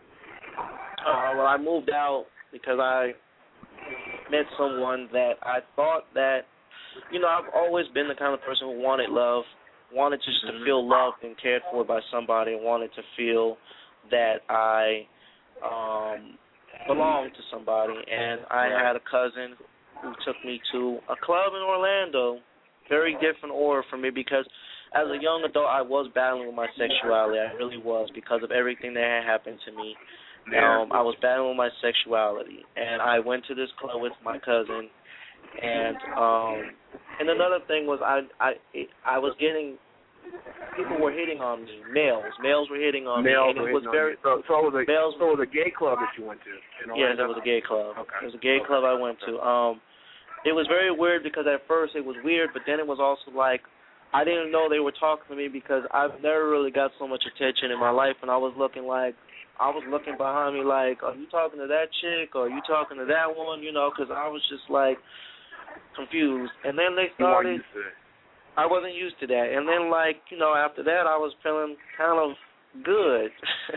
Speaker 15: Uh, well, I moved out because I met someone that I thought that, you know, I've always been the kind of person who wanted love, wanted just mm-hmm. to feel loved and cared for by somebody, and wanted to feel that I um, belonged to somebody. And I had a cousin who took me to a club in Orlando, very different aura for me because as a young adult, I was battling with my sexuality. I really was because of everything that had happened to me. Um, I was battling with my sexuality, and I went to this club with my cousin. And um, and another thing was I I it, I was getting people were hitting on me, males, males were hitting on
Speaker 3: males
Speaker 15: me, and
Speaker 3: were
Speaker 15: it was very
Speaker 3: so, so it was a
Speaker 15: males,
Speaker 3: so it was a gay club that you went to.
Speaker 15: Yes, it was a gay club.
Speaker 3: Okay.
Speaker 15: It was a gay
Speaker 3: okay.
Speaker 15: club I went to. Um, it was very weird because at first it was weird, but then it was also like I didn't know they were talking to me because I've never really got so much attention in my life, and I was looking like, I was looking behind me like, are you talking to that chick or are you talking to that one, you know, because I was just like confused. And then they started, I wasn't used to that. And then like, you know, after that I was feeling kind of good.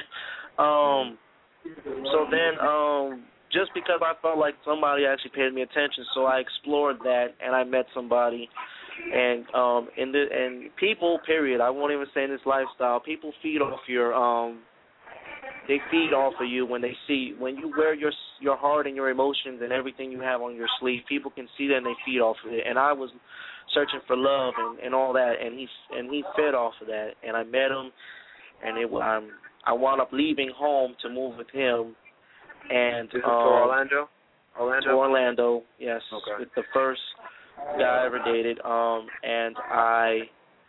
Speaker 15: um, so then um, just because I felt like somebody actually paid me attention, so I explored that and I met somebody. And um, in the and people, period. I won't even say in this lifestyle. People feed off your um, they feed off of you when they see when you wear your your heart and your emotions and everything you have on your sleeve. People can see that and they feed off of it. And I was searching for love and, and all that, and he and he fed off of that. And I met him, and it um, I wound up leaving home to move with him. And
Speaker 3: this is
Speaker 15: um,
Speaker 3: to Orlando. Orlando.
Speaker 15: To Orlando, yes.
Speaker 3: Okay.
Speaker 15: With the first guy I ever dated, um, and I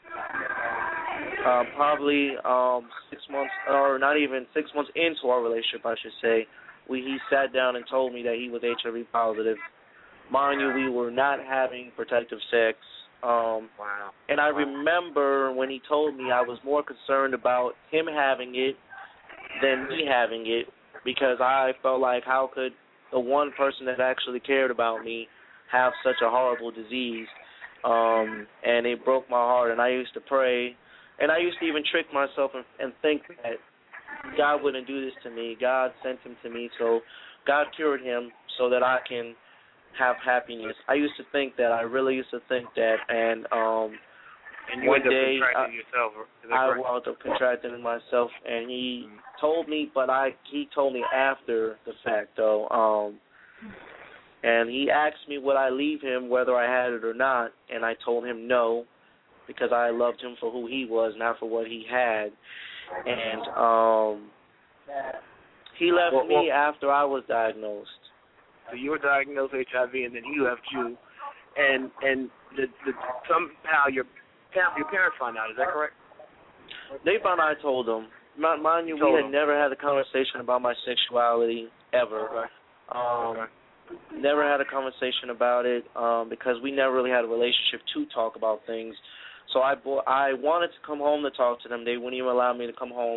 Speaker 15: uh, probably um, six months, or not even six months into our relationship, I should say, we he sat down and told me that he was H I V positive. Mind you, we were not having protective sex. Um,
Speaker 3: wow.
Speaker 15: And I remember when he told me, I was more concerned about him having it than me having it, because I felt like how could the one person that actually cared about me have such a horrible disease, um, and it broke my heart. And I used to pray, and I used to even trick myself and, and think that God wouldn't do this to me. God sent him to me, so God cured him so that I can have happiness. I used to think that. I really used to think that, and um,
Speaker 3: and you
Speaker 15: one
Speaker 3: end up
Speaker 15: day
Speaker 3: contracting
Speaker 15: I,
Speaker 3: yourself. Is that
Speaker 15: I
Speaker 3: correct?
Speaker 15: wound up contracting it myself, and he mm. told me, but I he told me after the fact, though. Um, And he asked me would I leave him whether I had it or not, and I told him no, because I loved him for who he was, not for what he had. And um, he left
Speaker 3: well,
Speaker 15: me
Speaker 3: well,
Speaker 15: after I was diagnosed.
Speaker 3: So you were diagnosed with H I V, and then he left you, and and the, the, somehow your your parents found out. Is that correct?
Speaker 15: They found out I told them. Mind you,
Speaker 3: you
Speaker 15: we had
Speaker 3: them.
Speaker 15: never had a conversation about my sexuality ever.
Speaker 3: Okay.
Speaker 15: Um,
Speaker 3: okay.
Speaker 15: Never had a conversation about it um, because we never really had a relationship to talk about things. So I bo- I wanted to come home to talk to them. They wouldn't even allow me to come home.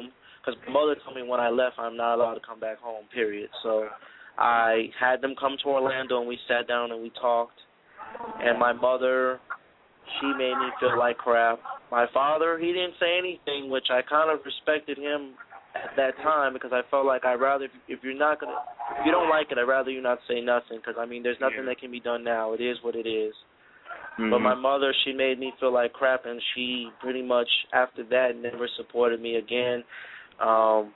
Speaker 15: because my mother told me when I left I'm not allowed to come back home, period. So I had them come to Orlando, and we sat down and we talked. And my mother, she made me feel like crap. My father, he didn't say anything, which I kind of respected him at that time, because I felt like I'd rather, if you're not going to, if you don't like it, I'd rather you not say nothing, because, I mean, there's nothing yeah. that can be done now. It is what it is. Mm-hmm. But my mother, she made me feel like crap, and she pretty much, after that, never supported me again. Um,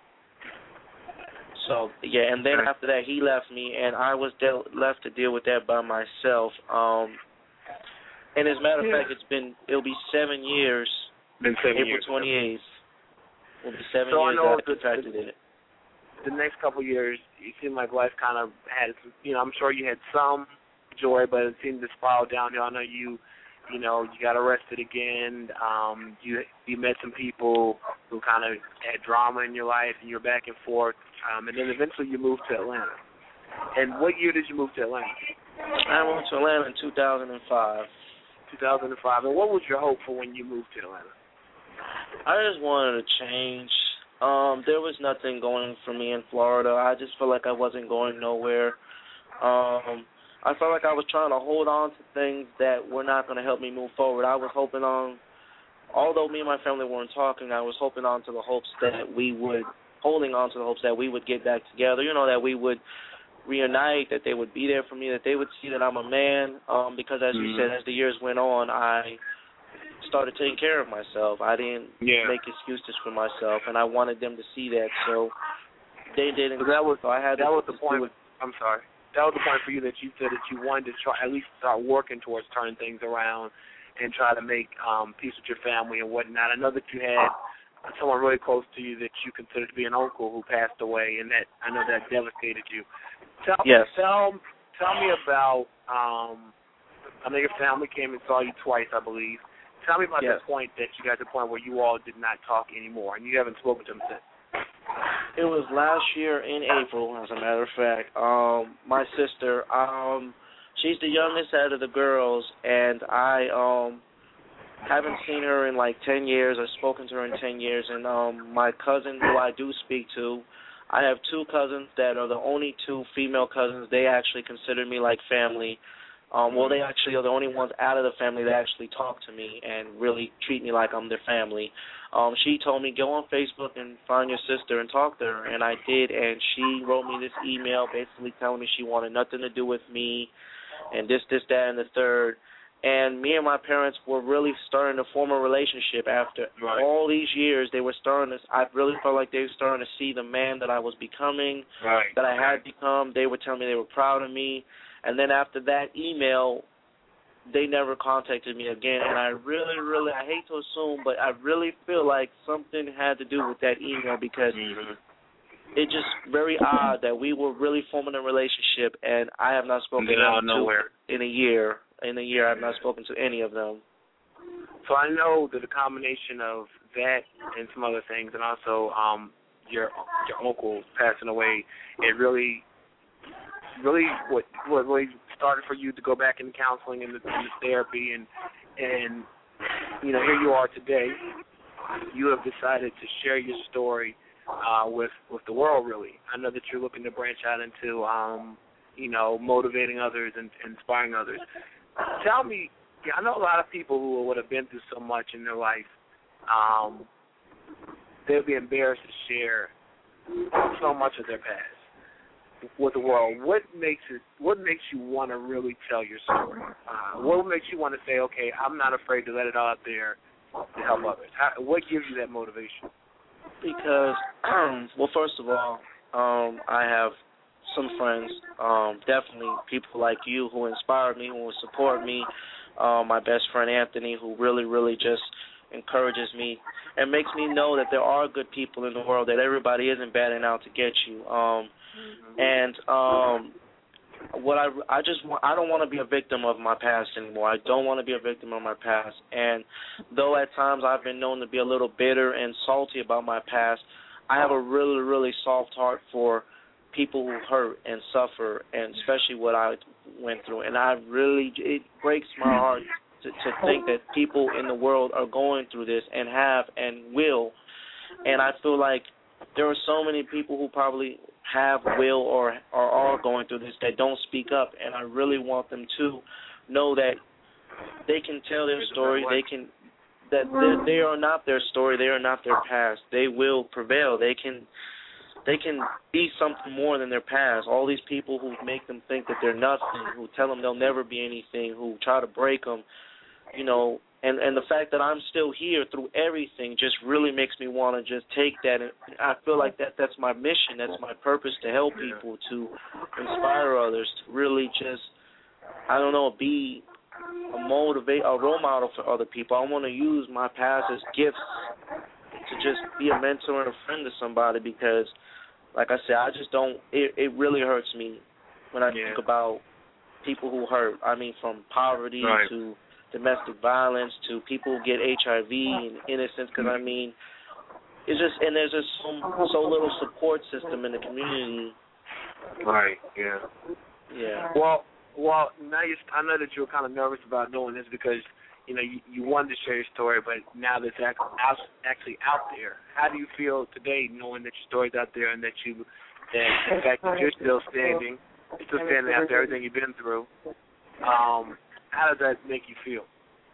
Speaker 15: so, yeah, and then after that, he left me, and I was de- left to deal with that by myself. Um, and as a matter of yeah. fact, it's been, it'll be seven years,
Speaker 3: been seven
Speaker 15: April
Speaker 3: years.
Speaker 15: twenty-eighth. Will be seven
Speaker 3: so
Speaker 15: years
Speaker 3: I know
Speaker 15: that I contracted
Speaker 3: the,
Speaker 15: it.
Speaker 3: The next couple of years, it seemed like life kind of had, you know, I'm sure you had some joy, but it seemed to spiral downhill. I know you, you know, you got arrested again. Um, you you met some people who kind of had drama in your life, and you're back and forth. Um, and then eventually you moved to Atlanta. And what year did you move to Atlanta?
Speaker 15: I moved to Atlanta in two thousand five.
Speaker 3: two thousand five. And what was your hope for when you moved to Atlanta?
Speaker 15: I just wanted to change. Um, there was nothing going for me in Florida. I just felt like I wasn't going nowhere. Um, I felt like I was trying to hold on to things that were not going to help me move forward. I was hoping on, although me and my family weren't talking, I was hoping on to the hopes that we would, holding on to the hopes that we would get back together, you know, that we would reunite, that they would be there for me, that they would see that I'm a man, um, because as mm-hmm. you said, as the years went on, I started taking care of myself. I didn't
Speaker 3: yeah.
Speaker 15: make excuses for myself, and I wanted them to see that, so they didn't.
Speaker 3: So that was,
Speaker 15: so I had
Speaker 3: that
Speaker 15: to,
Speaker 3: was the point, I'm sorry. That was the point for you, that you said that you wanted to try, at least start working towards turning things around and try to make um, peace with your family and whatnot. I know that you had someone really close to you that you considered to be an uncle who passed away, and that I know that devastated you. Tell,
Speaker 15: yes.
Speaker 3: tell, tell me about, um, I know your family came and saw you twice, I believe. Tell me about
Speaker 15: yes.
Speaker 3: the point that you got to the point where you all did not talk anymore, and you haven't spoken to them since.
Speaker 15: It was last year in April, as a matter of fact. Um, my sister, um, she's the youngest out of the girls, and I um, haven't seen her in like ten years. I've spoken to her in ten years, and um, my cousin, who I do speak to, I have two cousins that are the only two female cousins. They actually consider me like family. Um, well, they actually are the only ones out of the family that actually talk to me and really treat me like I'm their family. Um, she told me, go on Facebook and find your sister and talk to her, and I did, and she wrote me this email basically telling me she wanted nothing to do with me and this, this, that, and the third. And me and my parents were really starting to form a relationship after
Speaker 3: right.
Speaker 15: all these years. They were starting to, I really felt like they were starting to see the man that I was becoming,
Speaker 3: right.
Speaker 15: that I had become. They were telling me they were proud of me. And then after that email, they never contacted me again. And I really, really, I hate to assume, but I really feel like something had to do with that email, because
Speaker 3: mm-hmm.
Speaker 15: it's just very odd that we were really forming a relationship, and I have not spoken to them in a year. In a year, I have not spoken to any of them.
Speaker 3: So I know that a combination of that and some other things, and also um, your your uncle passing away, it really... really what what really started for you to go back into counseling and the, and the therapy, and and you know, here you are today. You have decided to share your story uh, with with the world. Really, I know that you're looking to branch out into um, you know, motivating others and, and inspiring others. Tell me, yeah, I know a lot of people who would have been through so much in their life. Um, they'll be embarrassed to share so much of their past with the world. What makes it? What makes you want to really tell your story? Uh, what makes you want to say, okay, I'm not afraid to let it out there to help others? How, what gives you that motivation?
Speaker 15: Because, um, well, first of all, um, I have some friends, um, definitely people like you who inspire me, who will support me. Um, my best friend Anthony, who really, really just encourages me and makes me know that there are good people in the world, that everybody isn't batting out to get you. Um, and um, what I, I just want, I don't want to be a victim of my past anymore. I don't want to be a victim of my past. And though at times I've been known to be a little bitter and salty about my past, I have a really, really soft heart for people who hurt and suffer, and especially what I went through. And I really, it breaks my heart to, to think that people in the world are going through this and have and will. And I feel like there are so many people who probably have, will, or, or are going through this that don't speak up, and I really want them to know that they can tell their story. They can that they, they are not their story. They are not their past. They will prevail. They can they can be something more than their past. All these people who make them think that they're nothing, who tell them they'll never be anything, who try to break them, you know. And and the fact that I'm still here through everything just really makes me want to just take that. And I feel like that that's my mission. That's my purpose, to help people, to inspire others, to really just, I don't know, be a motivate, a role model for other people. I want to use my past as gifts to just be a mentor and a friend to somebody, because, like I said, I just don't, it, it really hurts me when I yeah. think about people who hurt. I mean, from poverty right. to domestic violence to people who get H I V and innocence, because, I mean, it's just, and there's just so, so little support system in the community.
Speaker 3: Right, yeah.
Speaker 15: Yeah.
Speaker 3: Well, well, now you, I know that you were kind of nervous about doing this because, you know, you, you wanted to share your story, but now that it's actually out there, how do you feel today knowing that your story's out there and that you, that the fact that you're still standing, still standing after everything you've been through, um, how does that make you feel?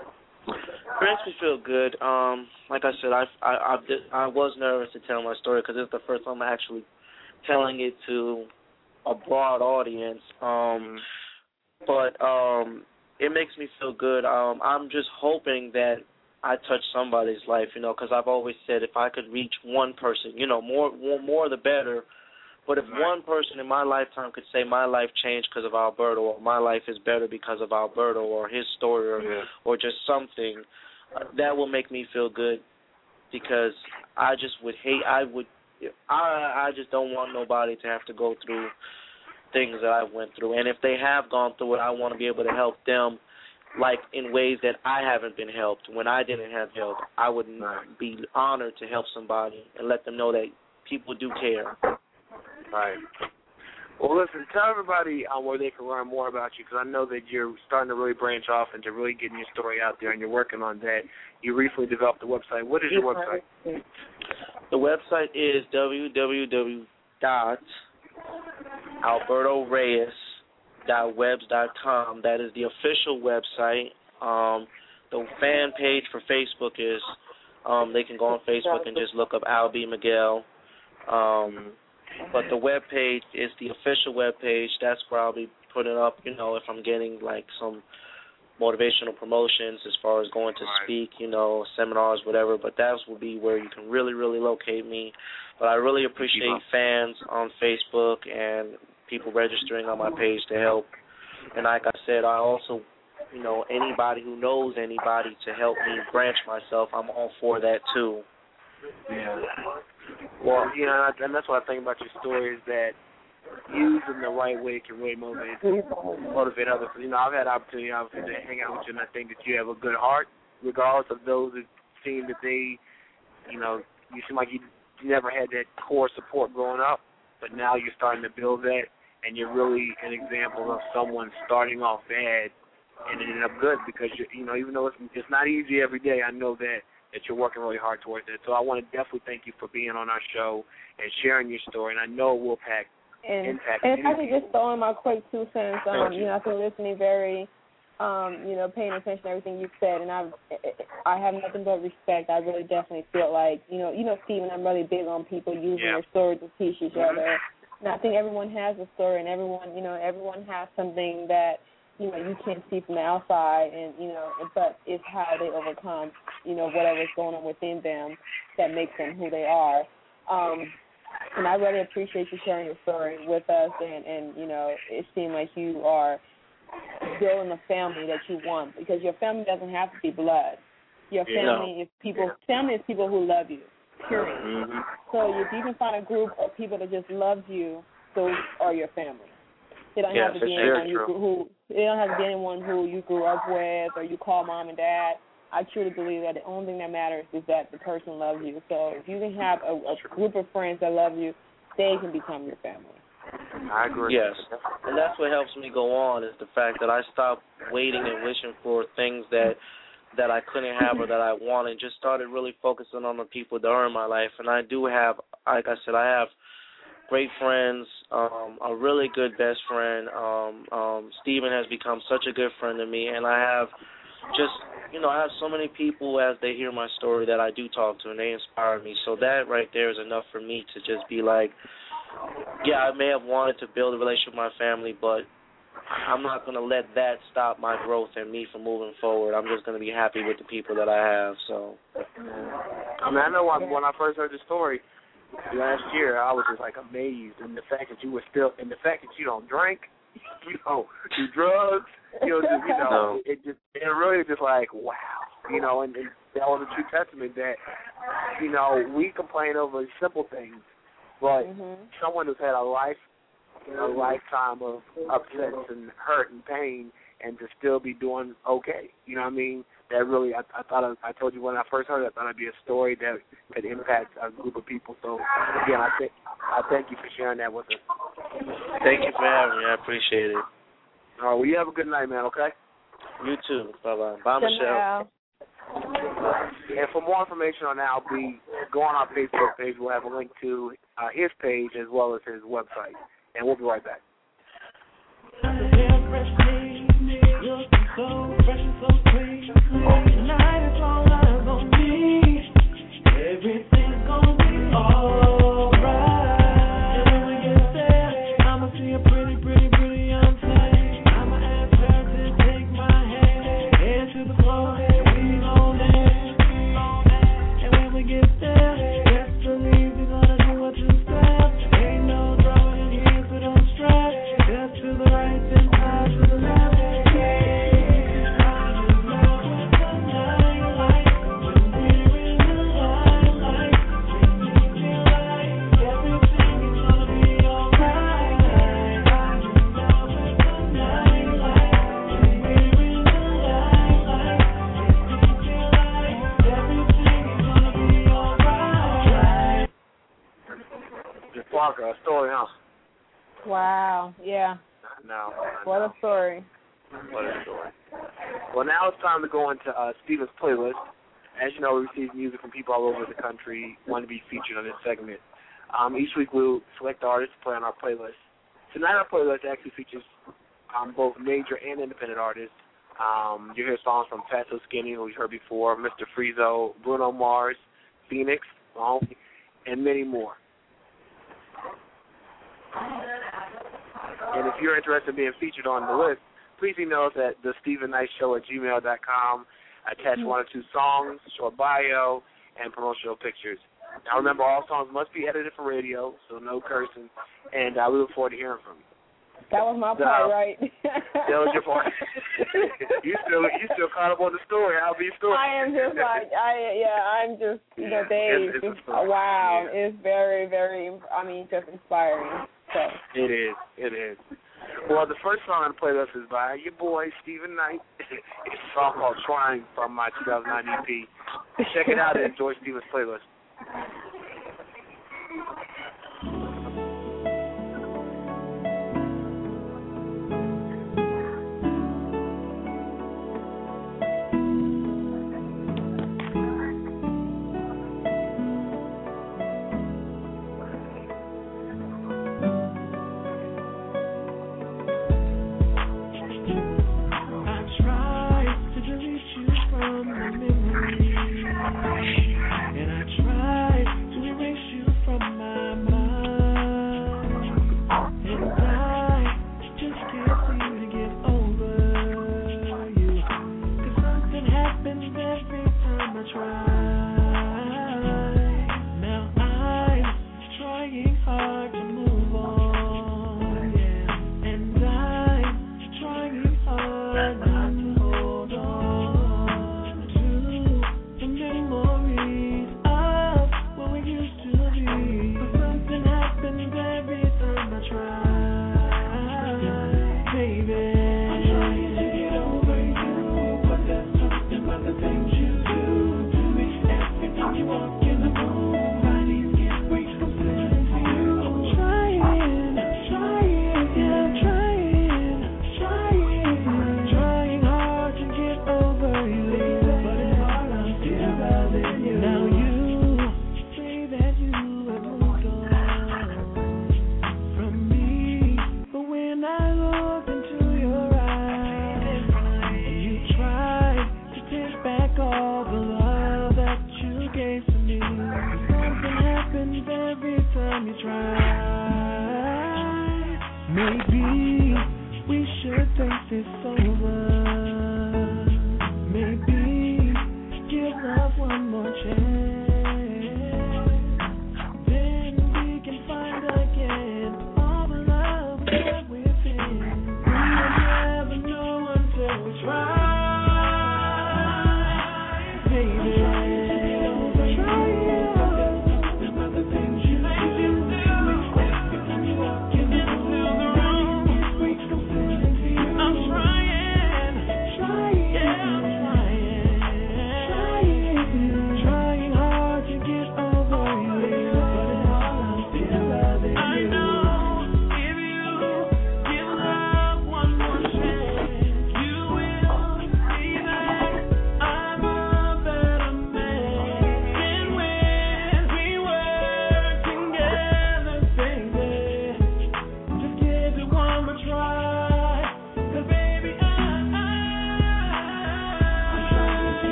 Speaker 15: It makes me feel good. Um, like I said, I, I, I, did, I was nervous to tell my story because it's the first time I'm actually telling it to a broad audience. Um, but um, it makes me feel good. Um, I'm just hoping that I touch somebody's life, you know, because I've always said if I could reach one person, you know, more, more, more the better. But if right. one person in my lifetime could say my life changed because of Alberto, or my life is better because of Alberto, or his story, or, yeah. or just something, uh, that will make me feel good, because I just would hate, I would, I, I just don't want nobody to have to go through things that I went through. And if they have gone through it, I want to be able to help them, like in ways that I haven't been helped. When I didn't have help, I would right. be honored to help somebody and let them know that people do care.
Speaker 3: Right. Well, listen, tell everybody uh, where they can learn more about you, because I know that you're starting to really branch off into really getting your story out there, and you're working on that. You recently developed a website. What is your website?
Speaker 15: The website is w w w dot alberto reyes dot webs dot com. That is the official website. Um, the fan page for Facebook is, um, they can go on Facebook and just look up Al B. Miguel. Um, but the web page is the official web page. That's where I'll be putting up, you know, if I'm getting like some motivational promotions as far as going to speak, you know, seminars, whatever. But that will be where you can really, really locate me. But I really appreciate fans on Facebook and people registering on my page to help. And like I said, I also, you know, anybody who knows anybody to help me branch myself, I'm all for that too.
Speaker 3: Yeah. Well, you know, and that's what I think about your story is that used in the right way can really motivate motivate others. You know, I've had the opportunity obviously to hang out with you, and I think that you have a good heart, regardless of those that seem that they, you know, you seem like you never had that core support growing up, but now you're starting to build that, and you're really an example of someone starting off bad and ending up good, because you you know, even though it's it's not easy every day, I know that. that you're working really hard towards it. So I want to definitely thank you for being on our show and sharing your story, and I know it will pack,
Speaker 4: and,
Speaker 3: impact.
Speaker 4: And if I could just throw in my quick two cents, um, you know, I've been listening very, um, you know, paying attention to everything you've said, and I've, I have nothing but respect. I really definitely feel like, you know, you know, Stephen, I'm really big on people using
Speaker 3: yeah.
Speaker 4: their story to teach each
Speaker 3: mm-hmm.
Speaker 4: other. And I think everyone has a story, and everyone, you know, everyone has something that, you know, you can't see from the outside, and, you know, but it's how they overcome, you know, whatever's going on within them that makes them who they are. Um, and I really appreciate you sharing your story with us, and, and, you know, it seemed like you are building a family that you want, because your family doesn't have to be blood. Your family yeah. is people, yeah. family is people who love you, period.
Speaker 3: Mm-hmm.
Speaker 4: So if you can find a group of people that just love you, those are your family. It don't
Speaker 3: yes,
Speaker 4: have to be anyone you grew, who it don't have to be anyone who you grew up with or you call mom and dad. I truly believe that the only thing that matters is that the person loves you. So if you can have a, a group of friends that love you, they can become your family.
Speaker 3: I agree.
Speaker 15: Yes, and that's what helps me go on is the fact that I stopped waiting and wishing for things that that I couldn't have or that I wanted. Just started really focusing on the people that are in my life, and I do have like I said, I have great friends, um, a really good best friend. Um, um, Steven has become such a good friend to me, and I have just, you know, I have so many people as they hear my story that I do talk to, and they inspire me. So that right there is enough for me to just be like, yeah, I may have wanted to build a relationship with my family, but I'm not going to let that stop my growth and me from moving forward. I'm just going to be happy with the people that I have. So,
Speaker 3: I mean, I know when, when I first heard the story last year, I was just like amazed, and the fact that you were still, and the fact that you don't drink, you don't do drugs, you know, just, you know,
Speaker 15: no.
Speaker 3: it just, it really just like, wow, you know, and, and that was a true testament that, you know, we complain over simple things, but mm-hmm. someone who's had a life, a lifetime of upsets and hurt and pain, and to still be doing okay, you know what I mean? That really, I, I thought, I, I told you when I first heard it, I thought it'd be a story that could impact a group of people. So again, I think I thank you for sharing that with us.
Speaker 15: Thank you for having me. I appreciate it.
Speaker 3: All right, well, you have a good night, man. Okay.
Speaker 15: You too. Bye bye. Bye,
Speaker 4: Good
Speaker 15: Michelle.
Speaker 3: And for more information on Al B, go on our Facebook page. We'll have a link to uh, his page as well as his website. And we'll be right back.
Speaker 12: Everything's gonna be alright. And when we get there, I'ma see a pretty, pretty, pretty young thing. I'ma ask her to take my hand, head to the floor, and we gon' dance. And when we get there, best believe we're gonna do a two-step. Ain't no drama in here, so don't stress. Just to the right, then side to the left.
Speaker 3: Parker, a story, huh?
Speaker 4: Wow, yeah.
Speaker 3: No.
Speaker 4: What a story.
Speaker 3: What a story. Well, now it's time to go into uh, Steven's playlist. As you know, we receive music from people all over the country want to be featured on this segment. Um, each week we'll select artists to play on our playlist. Tonight our playlist actually features um, both major and independent artists. Um, you'll hear songs from Fatso Skinny, who we heard before, Mister Friezo, Bruno Mars, Phoenix, well, and many more. And if you're interested in being featured on the list, please email us at the Steven Knight Show at gmail dot com. Attach one or two songs, short bio, and promotional pictures. Now remember, all songs must be edited for radio, so no cursing. And uh, we look forward to hearing from you.
Speaker 4: That was my
Speaker 3: so,
Speaker 4: part, right?
Speaker 3: That was your part. you still you still caught up on the story. I'll be story.
Speaker 4: I am just like I yeah. I'm just you know dazed.
Speaker 3: It's, it's
Speaker 4: wow,
Speaker 3: yeah.
Speaker 4: It's very very. I mean, just inspiring. So.
Speaker 3: It is. It is. Well, the first song on the playlist is by your boy Steven Knight. It's a song called "Trying" from my two thousand nine E P. Check it out and enjoy Steven's playlist.
Speaker 12: And I tried to erase you from my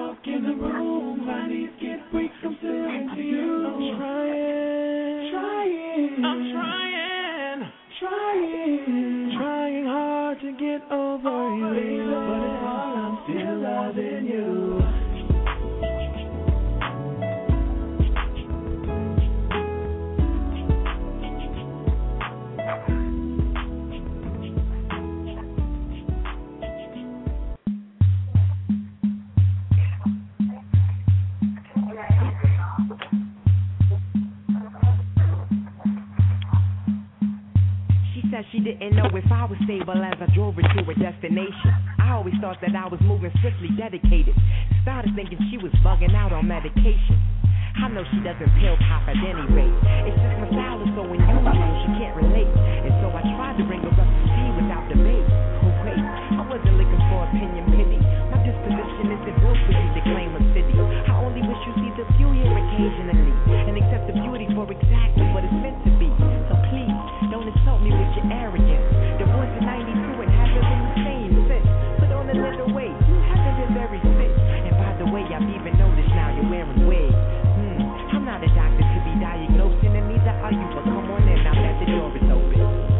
Speaker 12: walk in the room, my knees get weak, I'm still into you. I'm trying, trying, I'm trying, trying, trying hard to get over you, but it's hard, I'm still loving you.
Speaker 16: She didn't know if I was stable as I drove her to her destination. I always thought that I was moving swiftly, dedicated. Started thinking she was bugging out on medication. I know she doesn't pill pop at any rate. It's just my style is so unusual, she can't relate. And so I tried to bring her up to speed without debate. Oh wait, I wasn't looking for opinion pity. My disposition isn't built for you to claim a city. I only wish you see the view here occasionally and accept the beauty for exactly what it's meant to be. So please, don't insult me with your arrogance. Divorced in ninety-two and haven't been the same since. Put on a little weight, you haven't been very fit. And by the way, I've even noticed now you're wearing wigs. Hmm, I'm not a doctor to be diagnosing, and neither are you, but come on in now that the door is open.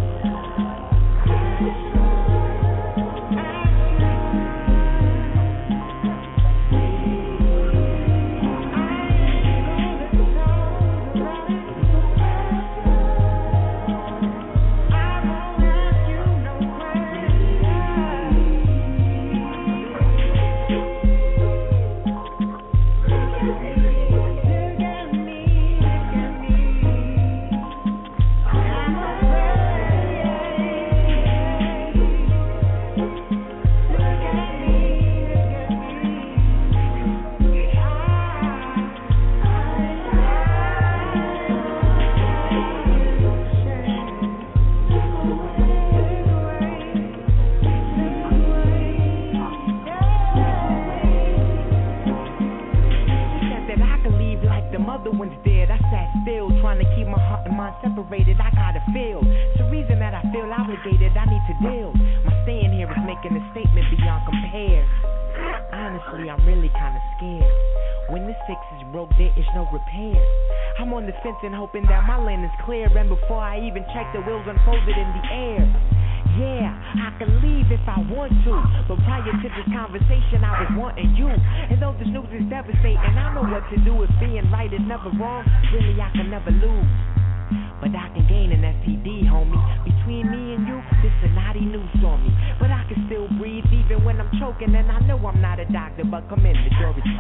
Speaker 16: Separated, I gotta feel. It's the reason that I feel obligated, I need to deal. My staying here is making a statement beyond compare. Honestly, I'm really kinda scared. When the six is broke, there is no repair. I'm on the fence and hoping that my lane is clear. And before I even check, the wheels unfolded in the air. Yeah, I can leave if I want to, but prior to this conversation, I was wanting you. And though this news is devastating, I know what to do. If being right is never wrong, really I can never lose. But I can gain an S T D, homie. Between me and you, this is naughty news on me. But I can still breathe even when I'm choking. And I know I'm not a doctor, but come in, the door is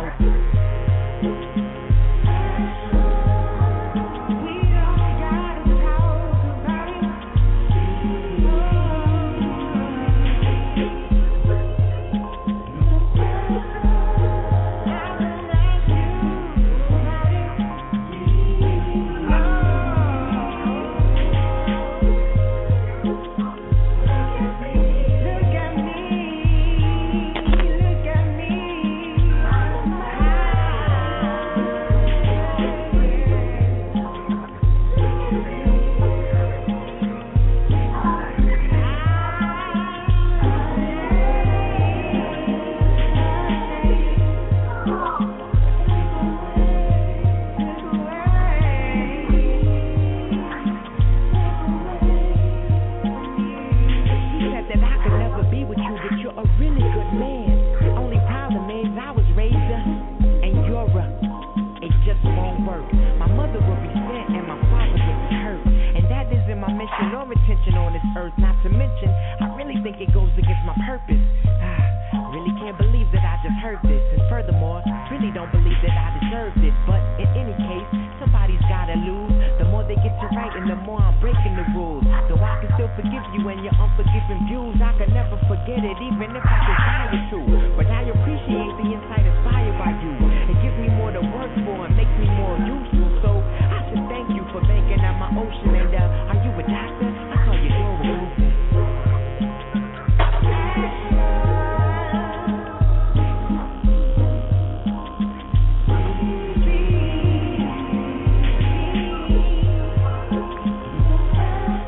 Speaker 16: open.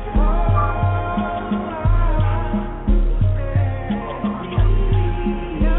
Speaker 12: Yeah.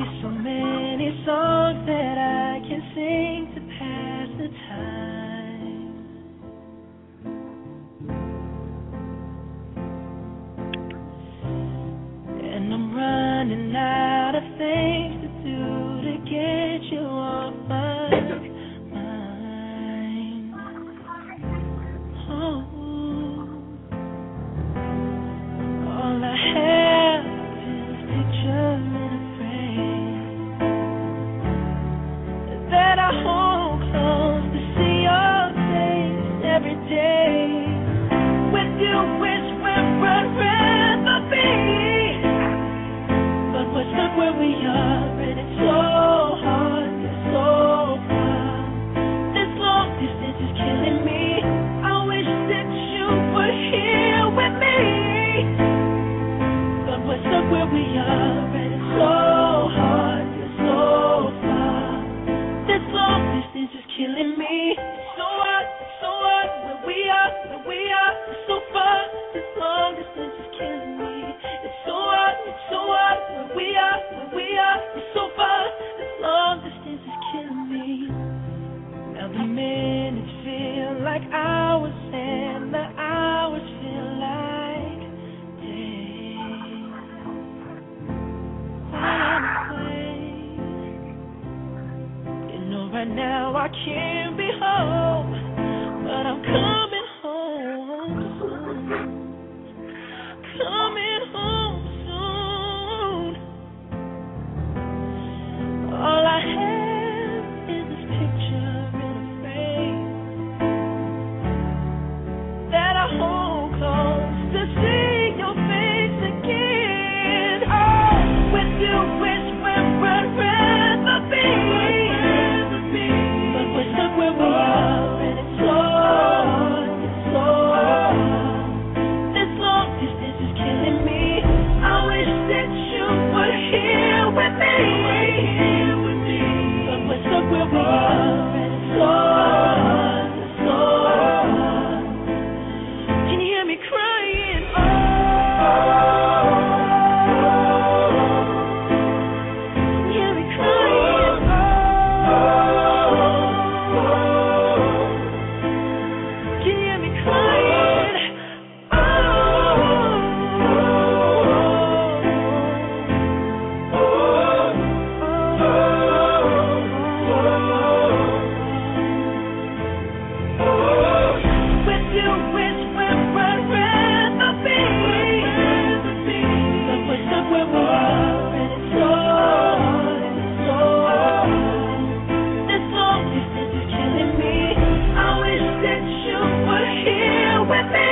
Speaker 12: so many songs that I can sing to pass the time. And I'm running out of things to do to get you off my mind. Oh, all I have is this picture in a frame that I hold close to see your face every day. With you, wish where I'd rather be, but we're stuck where we are, and it's so hard, it's so far. This long distance is killing me. I wish that you were here with me, but we're stuck where we are, and it's so hard, it's so far. This long distance is killing me. It's so hard, it's so hard, where we are, where we are, it's so far. This long distance is killing me. It's so hard, it's so hard, where we are, where we are, it's so far. This long distance is killing me. Now the minutes feel like hours, and the hours feel like days. When I'm away, you know right now I can't be home, but I'm coming home soon. Coming home soon. All I have is this picture in a frame that I hold close to see your face again. Oh, with you, wish where I'd rather be, but we're stuck where we are, and it's so hard, it's so hard. This long distance is killing me. I wish that you were here with me, but we're stuck where we are, and it's so hard, it's so hard. Can you hear me crying? Oh, can you hear me crying? Oh, can you hear me crying? With you, wish where I'd rather be, but we're stuck where we are, and it's so hard, it's so hard. This long distance is killing me. I wish that you were here with me,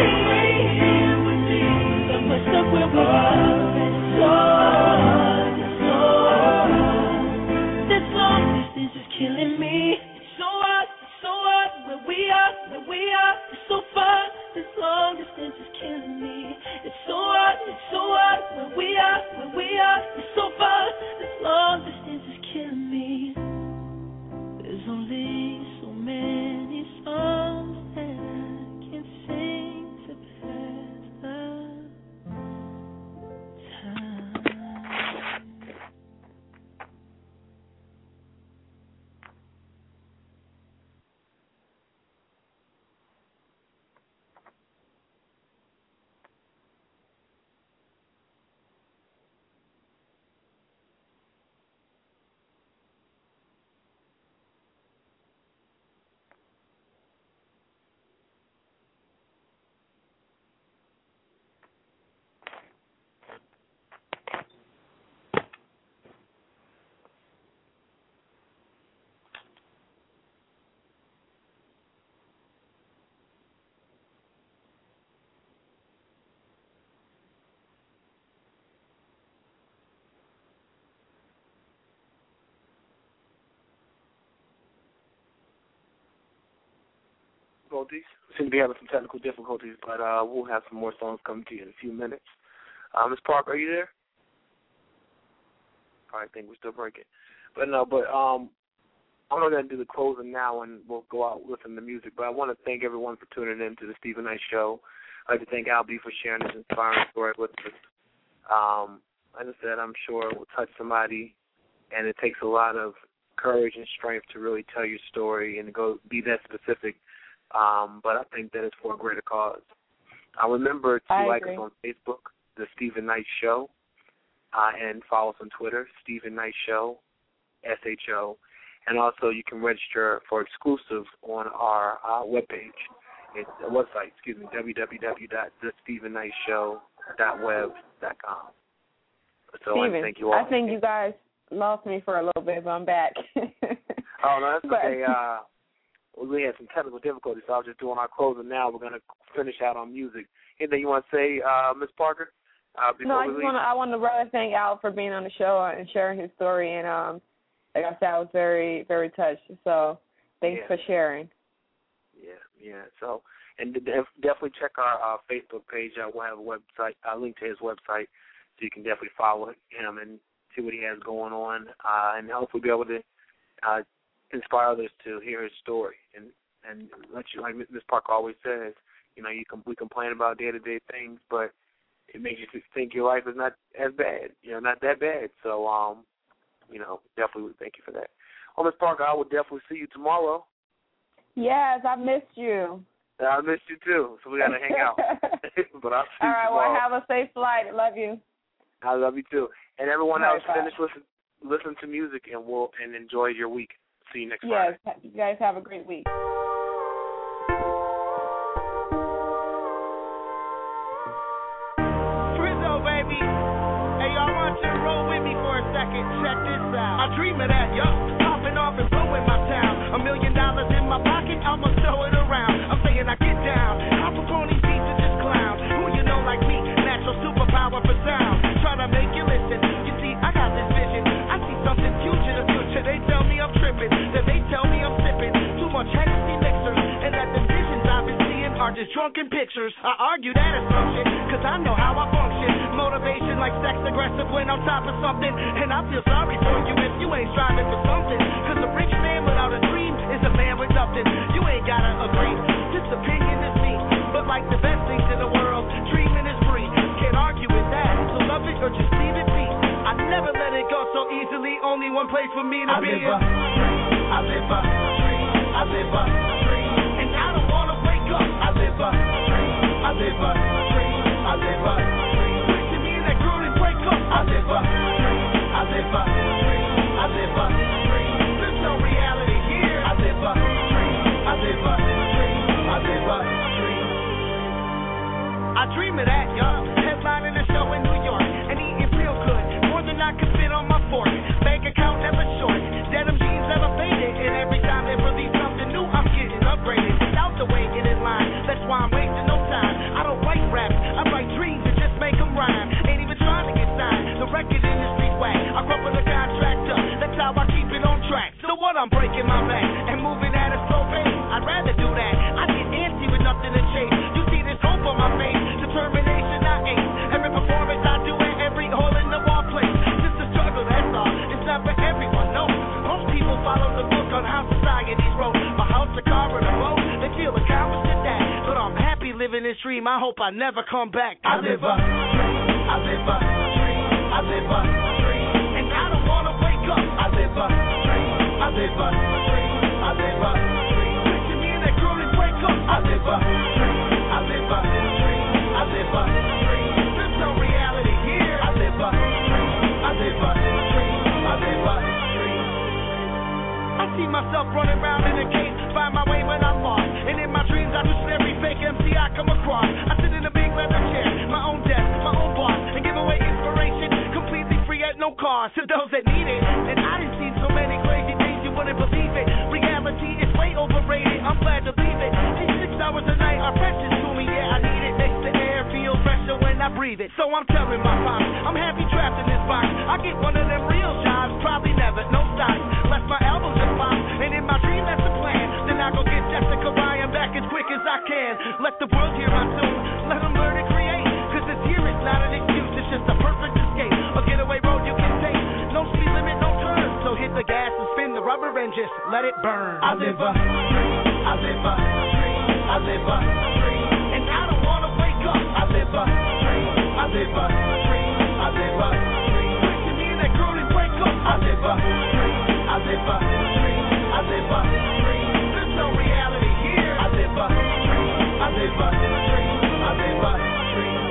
Speaker 12: but we're stuck where we are, and it's so hard, it's so hard. This long distance is killing me. It's so hard, it's so hard, where we are, where we are, it's so far. This long distance is killing me. It's so hard, it's so hard, where we are, where we are, it's so far. This long distance is killing me. There's only so many songs that I can sing to pass the time.
Speaker 3: difficulties. We seem to be having some technical difficulties, but uh, we'll have some more songs coming to you in a few minutes. Uh, Miz Park, are you there? I think we're still breaking. But no, but um, I'm not going to do the closing now, and we'll go out listening to music. But I want to thank everyone for tuning in to the Stephen Knight Show. I'd like to thank Al B for sharing this inspiring story with us. Um, like I said, I'm sure it will touch somebody and it takes a lot of courage and strength to really tell your story and to go be that specific. Um, but I think that it's for a greater cause. I remember to
Speaker 4: I
Speaker 3: like
Speaker 4: agree.
Speaker 3: us on Facebook, The Stephen Knight Show, uh, and follow us on Twitter, Stephen Knight Show, S H O. And also you can register for exclusive on our uh, webpage. It's a website, excuse me, w w w dot the stephen knight show dot web dot com. So
Speaker 4: Steven,
Speaker 3: I thank you all.
Speaker 4: I think you guys lost me for a little bit, but I'm back.
Speaker 3: Oh, no, that's
Speaker 4: But-
Speaker 3: okay. Uh, we had some technical difficulties, so I was just doing our closing now. We're going to finish out on music. Anything you want to say, uh, Miz Parker? Uh, before
Speaker 4: no, I
Speaker 3: we
Speaker 4: just
Speaker 3: leave?
Speaker 4: want to. I want to really thank Al for being on the show and sharing his story. And um, like I said, I was very, very touched. So thanks
Speaker 3: Yeah.
Speaker 4: for sharing.
Speaker 3: Yeah, yeah. So, and def- definitely check our uh, Facebook page. Uh, we'll have a website, a link to his website, so you can definitely follow him and see what he has going on, uh, and hopefully be able to uh, inspire others to hear his story and and let you, like Miz Parker always says, you know, you can we complain about day to day things, but it makes you think your life is not as bad, you know, not that bad. So, um, you know, definitely thank you for that. Well, Miz Parker, I will definitely see you tomorrow.
Speaker 4: Yes, I missed you.
Speaker 3: I missed you too, so we got to hang out. But I'll see
Speaker 4: All
Speaker 3: you
Speaker 4: right,
Speaker 3: tomorrow.
Speaker 4: well, have a safe flight. Love you.
Speaker 3: I love you too. And everyone
Speaker 4: All
Speaker 3: else,
Speaker 4: right, bye.
Speaker 3: finish listen listen to music and we'll and enjoy your week. See you next
Speaker 4: Yes,
Speaker 3: Friday.
Speaker 4: you guys have a great week.
Speaker 17: Frizzo, baby. Hey, y'all want you to roll with me for a second. Check this out. I dream of that, yup. Popping off and blowing my town. A million dollars in my pocket, I'ma throw it around. I'm saying I get down. Hop up on these beats and just clown. Who you know like me? Natural superpower for sound. Try to make you listen. You see, I got this vision. I see something future the future. They tell me I'm tripping. Then they tell me I'm sipping. Too much Hennessy mixers. And that the visions I've been seeing are just drunken pictures. I argue that assumption, cause I know how I function. Motivation like sex aggressive when I'm top of something. And I feel sorry for you if you ain't striving for something. Cause a rich man without a dream is a man with nothing. You ain't gotta agree. This opinion is me. But like the best things in the world, dreaming is free. Can't argue with that. So love it or just leave it be. I never let it go so easily. Only one place for me to
Speaker 12: I
Speaker 17: be.
Speaker 12: live a dream. I live a dream. I live a dream.
Speaker 17: And I don't wanna wake up.
Speaker 12: I live a dream. I live a dream. I live a dream.
Speaker 17: Wishing me in that groove and wake up.
Speaker 12: I live a dream. I live a dream. I live a dream.
Speaker 17: There's no reality here.
Speaker 12: I live a dream. I live a dream. I live a dream.
Speaker 17: I dream of that, y'all. Headlining a show in New York and eating real good, more than I could fit on my fork. Bank account never short, denim jeans never faded, and every time they release something new, I'm getting upgraded. Without the waiting in line, that's why I'm wasting no time. I don't write raps, I write dreams and just make them rhyme. Ain't even trying to get signed. The record industry's whack. I grew up with a contractor, that's how I keep it on track. So what? I'm breaking my back and moving at a slow pace. I'd rather do that. I get antsy with nothing to chase. You see this hope on my face, determination I ace. Every performance I do and every hole in the wall place. Just a struggle, that's all. It's not for everyone, no. Most people follow the book on how society's wrote. My house, a car, and a boat, they feel accomplished in that. But I'm happy living this dream. I hope I never come back.
Speaker 12: I live a dream. I live a dream. I live a dream.
Speaker 17: And I don't wanna wake up.
Speaker 12: I live a dream. I live a dream. I live a dream.
Speaker 17: Picture me in that groove and wake up.
Speaker 12: I live a dream. I live a dream. I live a dream.
Speaker 17: There's no reality here.
Speaker 12: I live a dream. I live a dream. I live a dream.
Speaker 17: I see myself running around in a cave, find my way when I'm lost. And in my dreams, I listen every fake M C I come across. I sit in a big leather chair, my own desk, my own boss, and give away inspiration, completely free at no cost to those that need it. And I done seen so many crazy things you wouldn't believe it. Reality is way overrated. I'm glad to leave it. These six hours a night are precious to me. Yeah, I need it. Makes the air feel fresher when I breathe it. So I'm telling my pops, I'm happy trapped in this box. I get one of them real jobs, probably never, no stocks. Left my album just pop, and in my dream that's the plan. Then I go get Jessica Ryan back as quick as I can. Let the world hear my tune, let them learn to create. Cause this year is not an excuse, it's just a perfect escape. A getaway road you can take, no speed limit, no turn. So hit the gas and spin the rubber and just let it burn.
Speaker 12: I live a dream. I live a dream. I live a dream.
Speaker 17: And I don't wanna wake up.
Speaker 12: I live a dream. I live a dream. I live a dream.
Speaker 17: Picture me in that groove and wake up.
Speaker 12: I live
Speaker 17: live a dream. I live a dream. I live a dream. There's no reality here. I live a dream. I live a dream. I live a dream.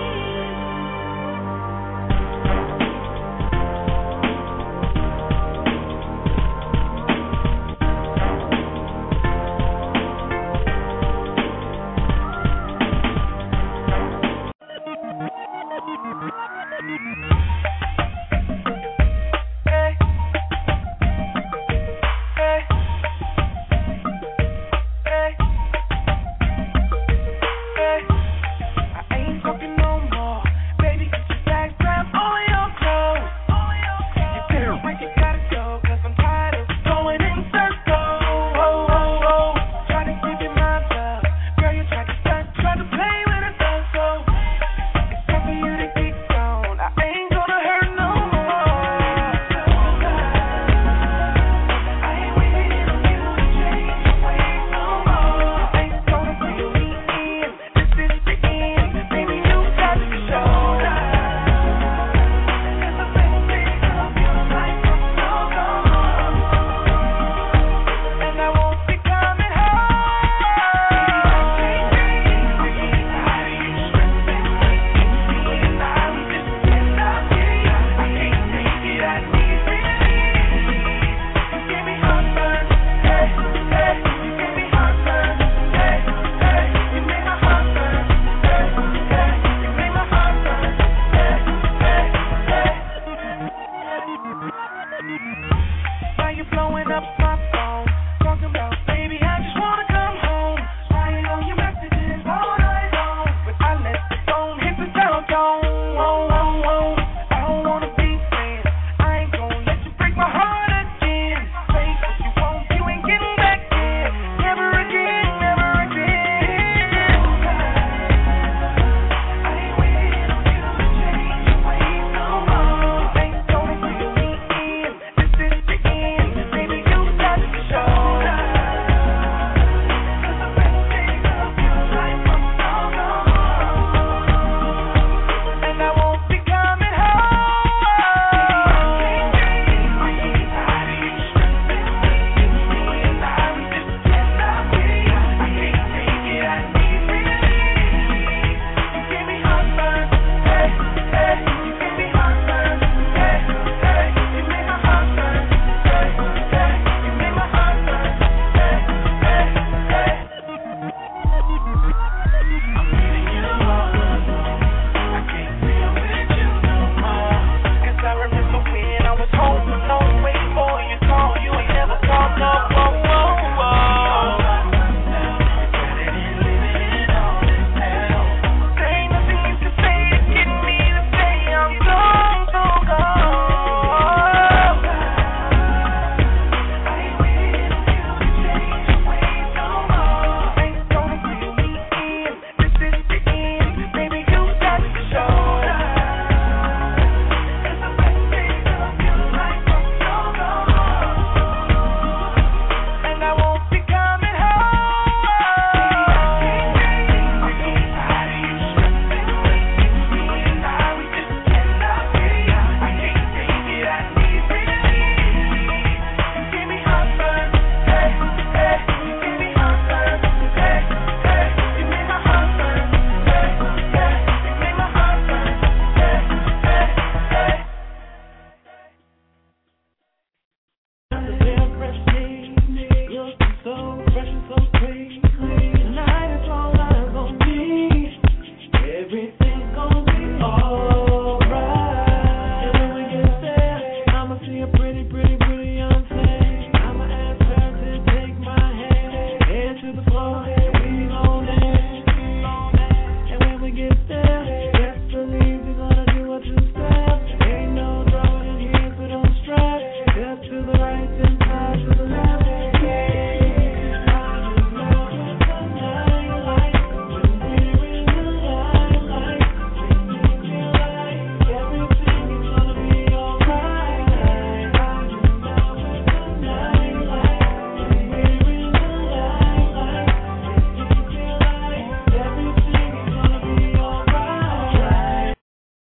Speaker 12: To the right and side to the left.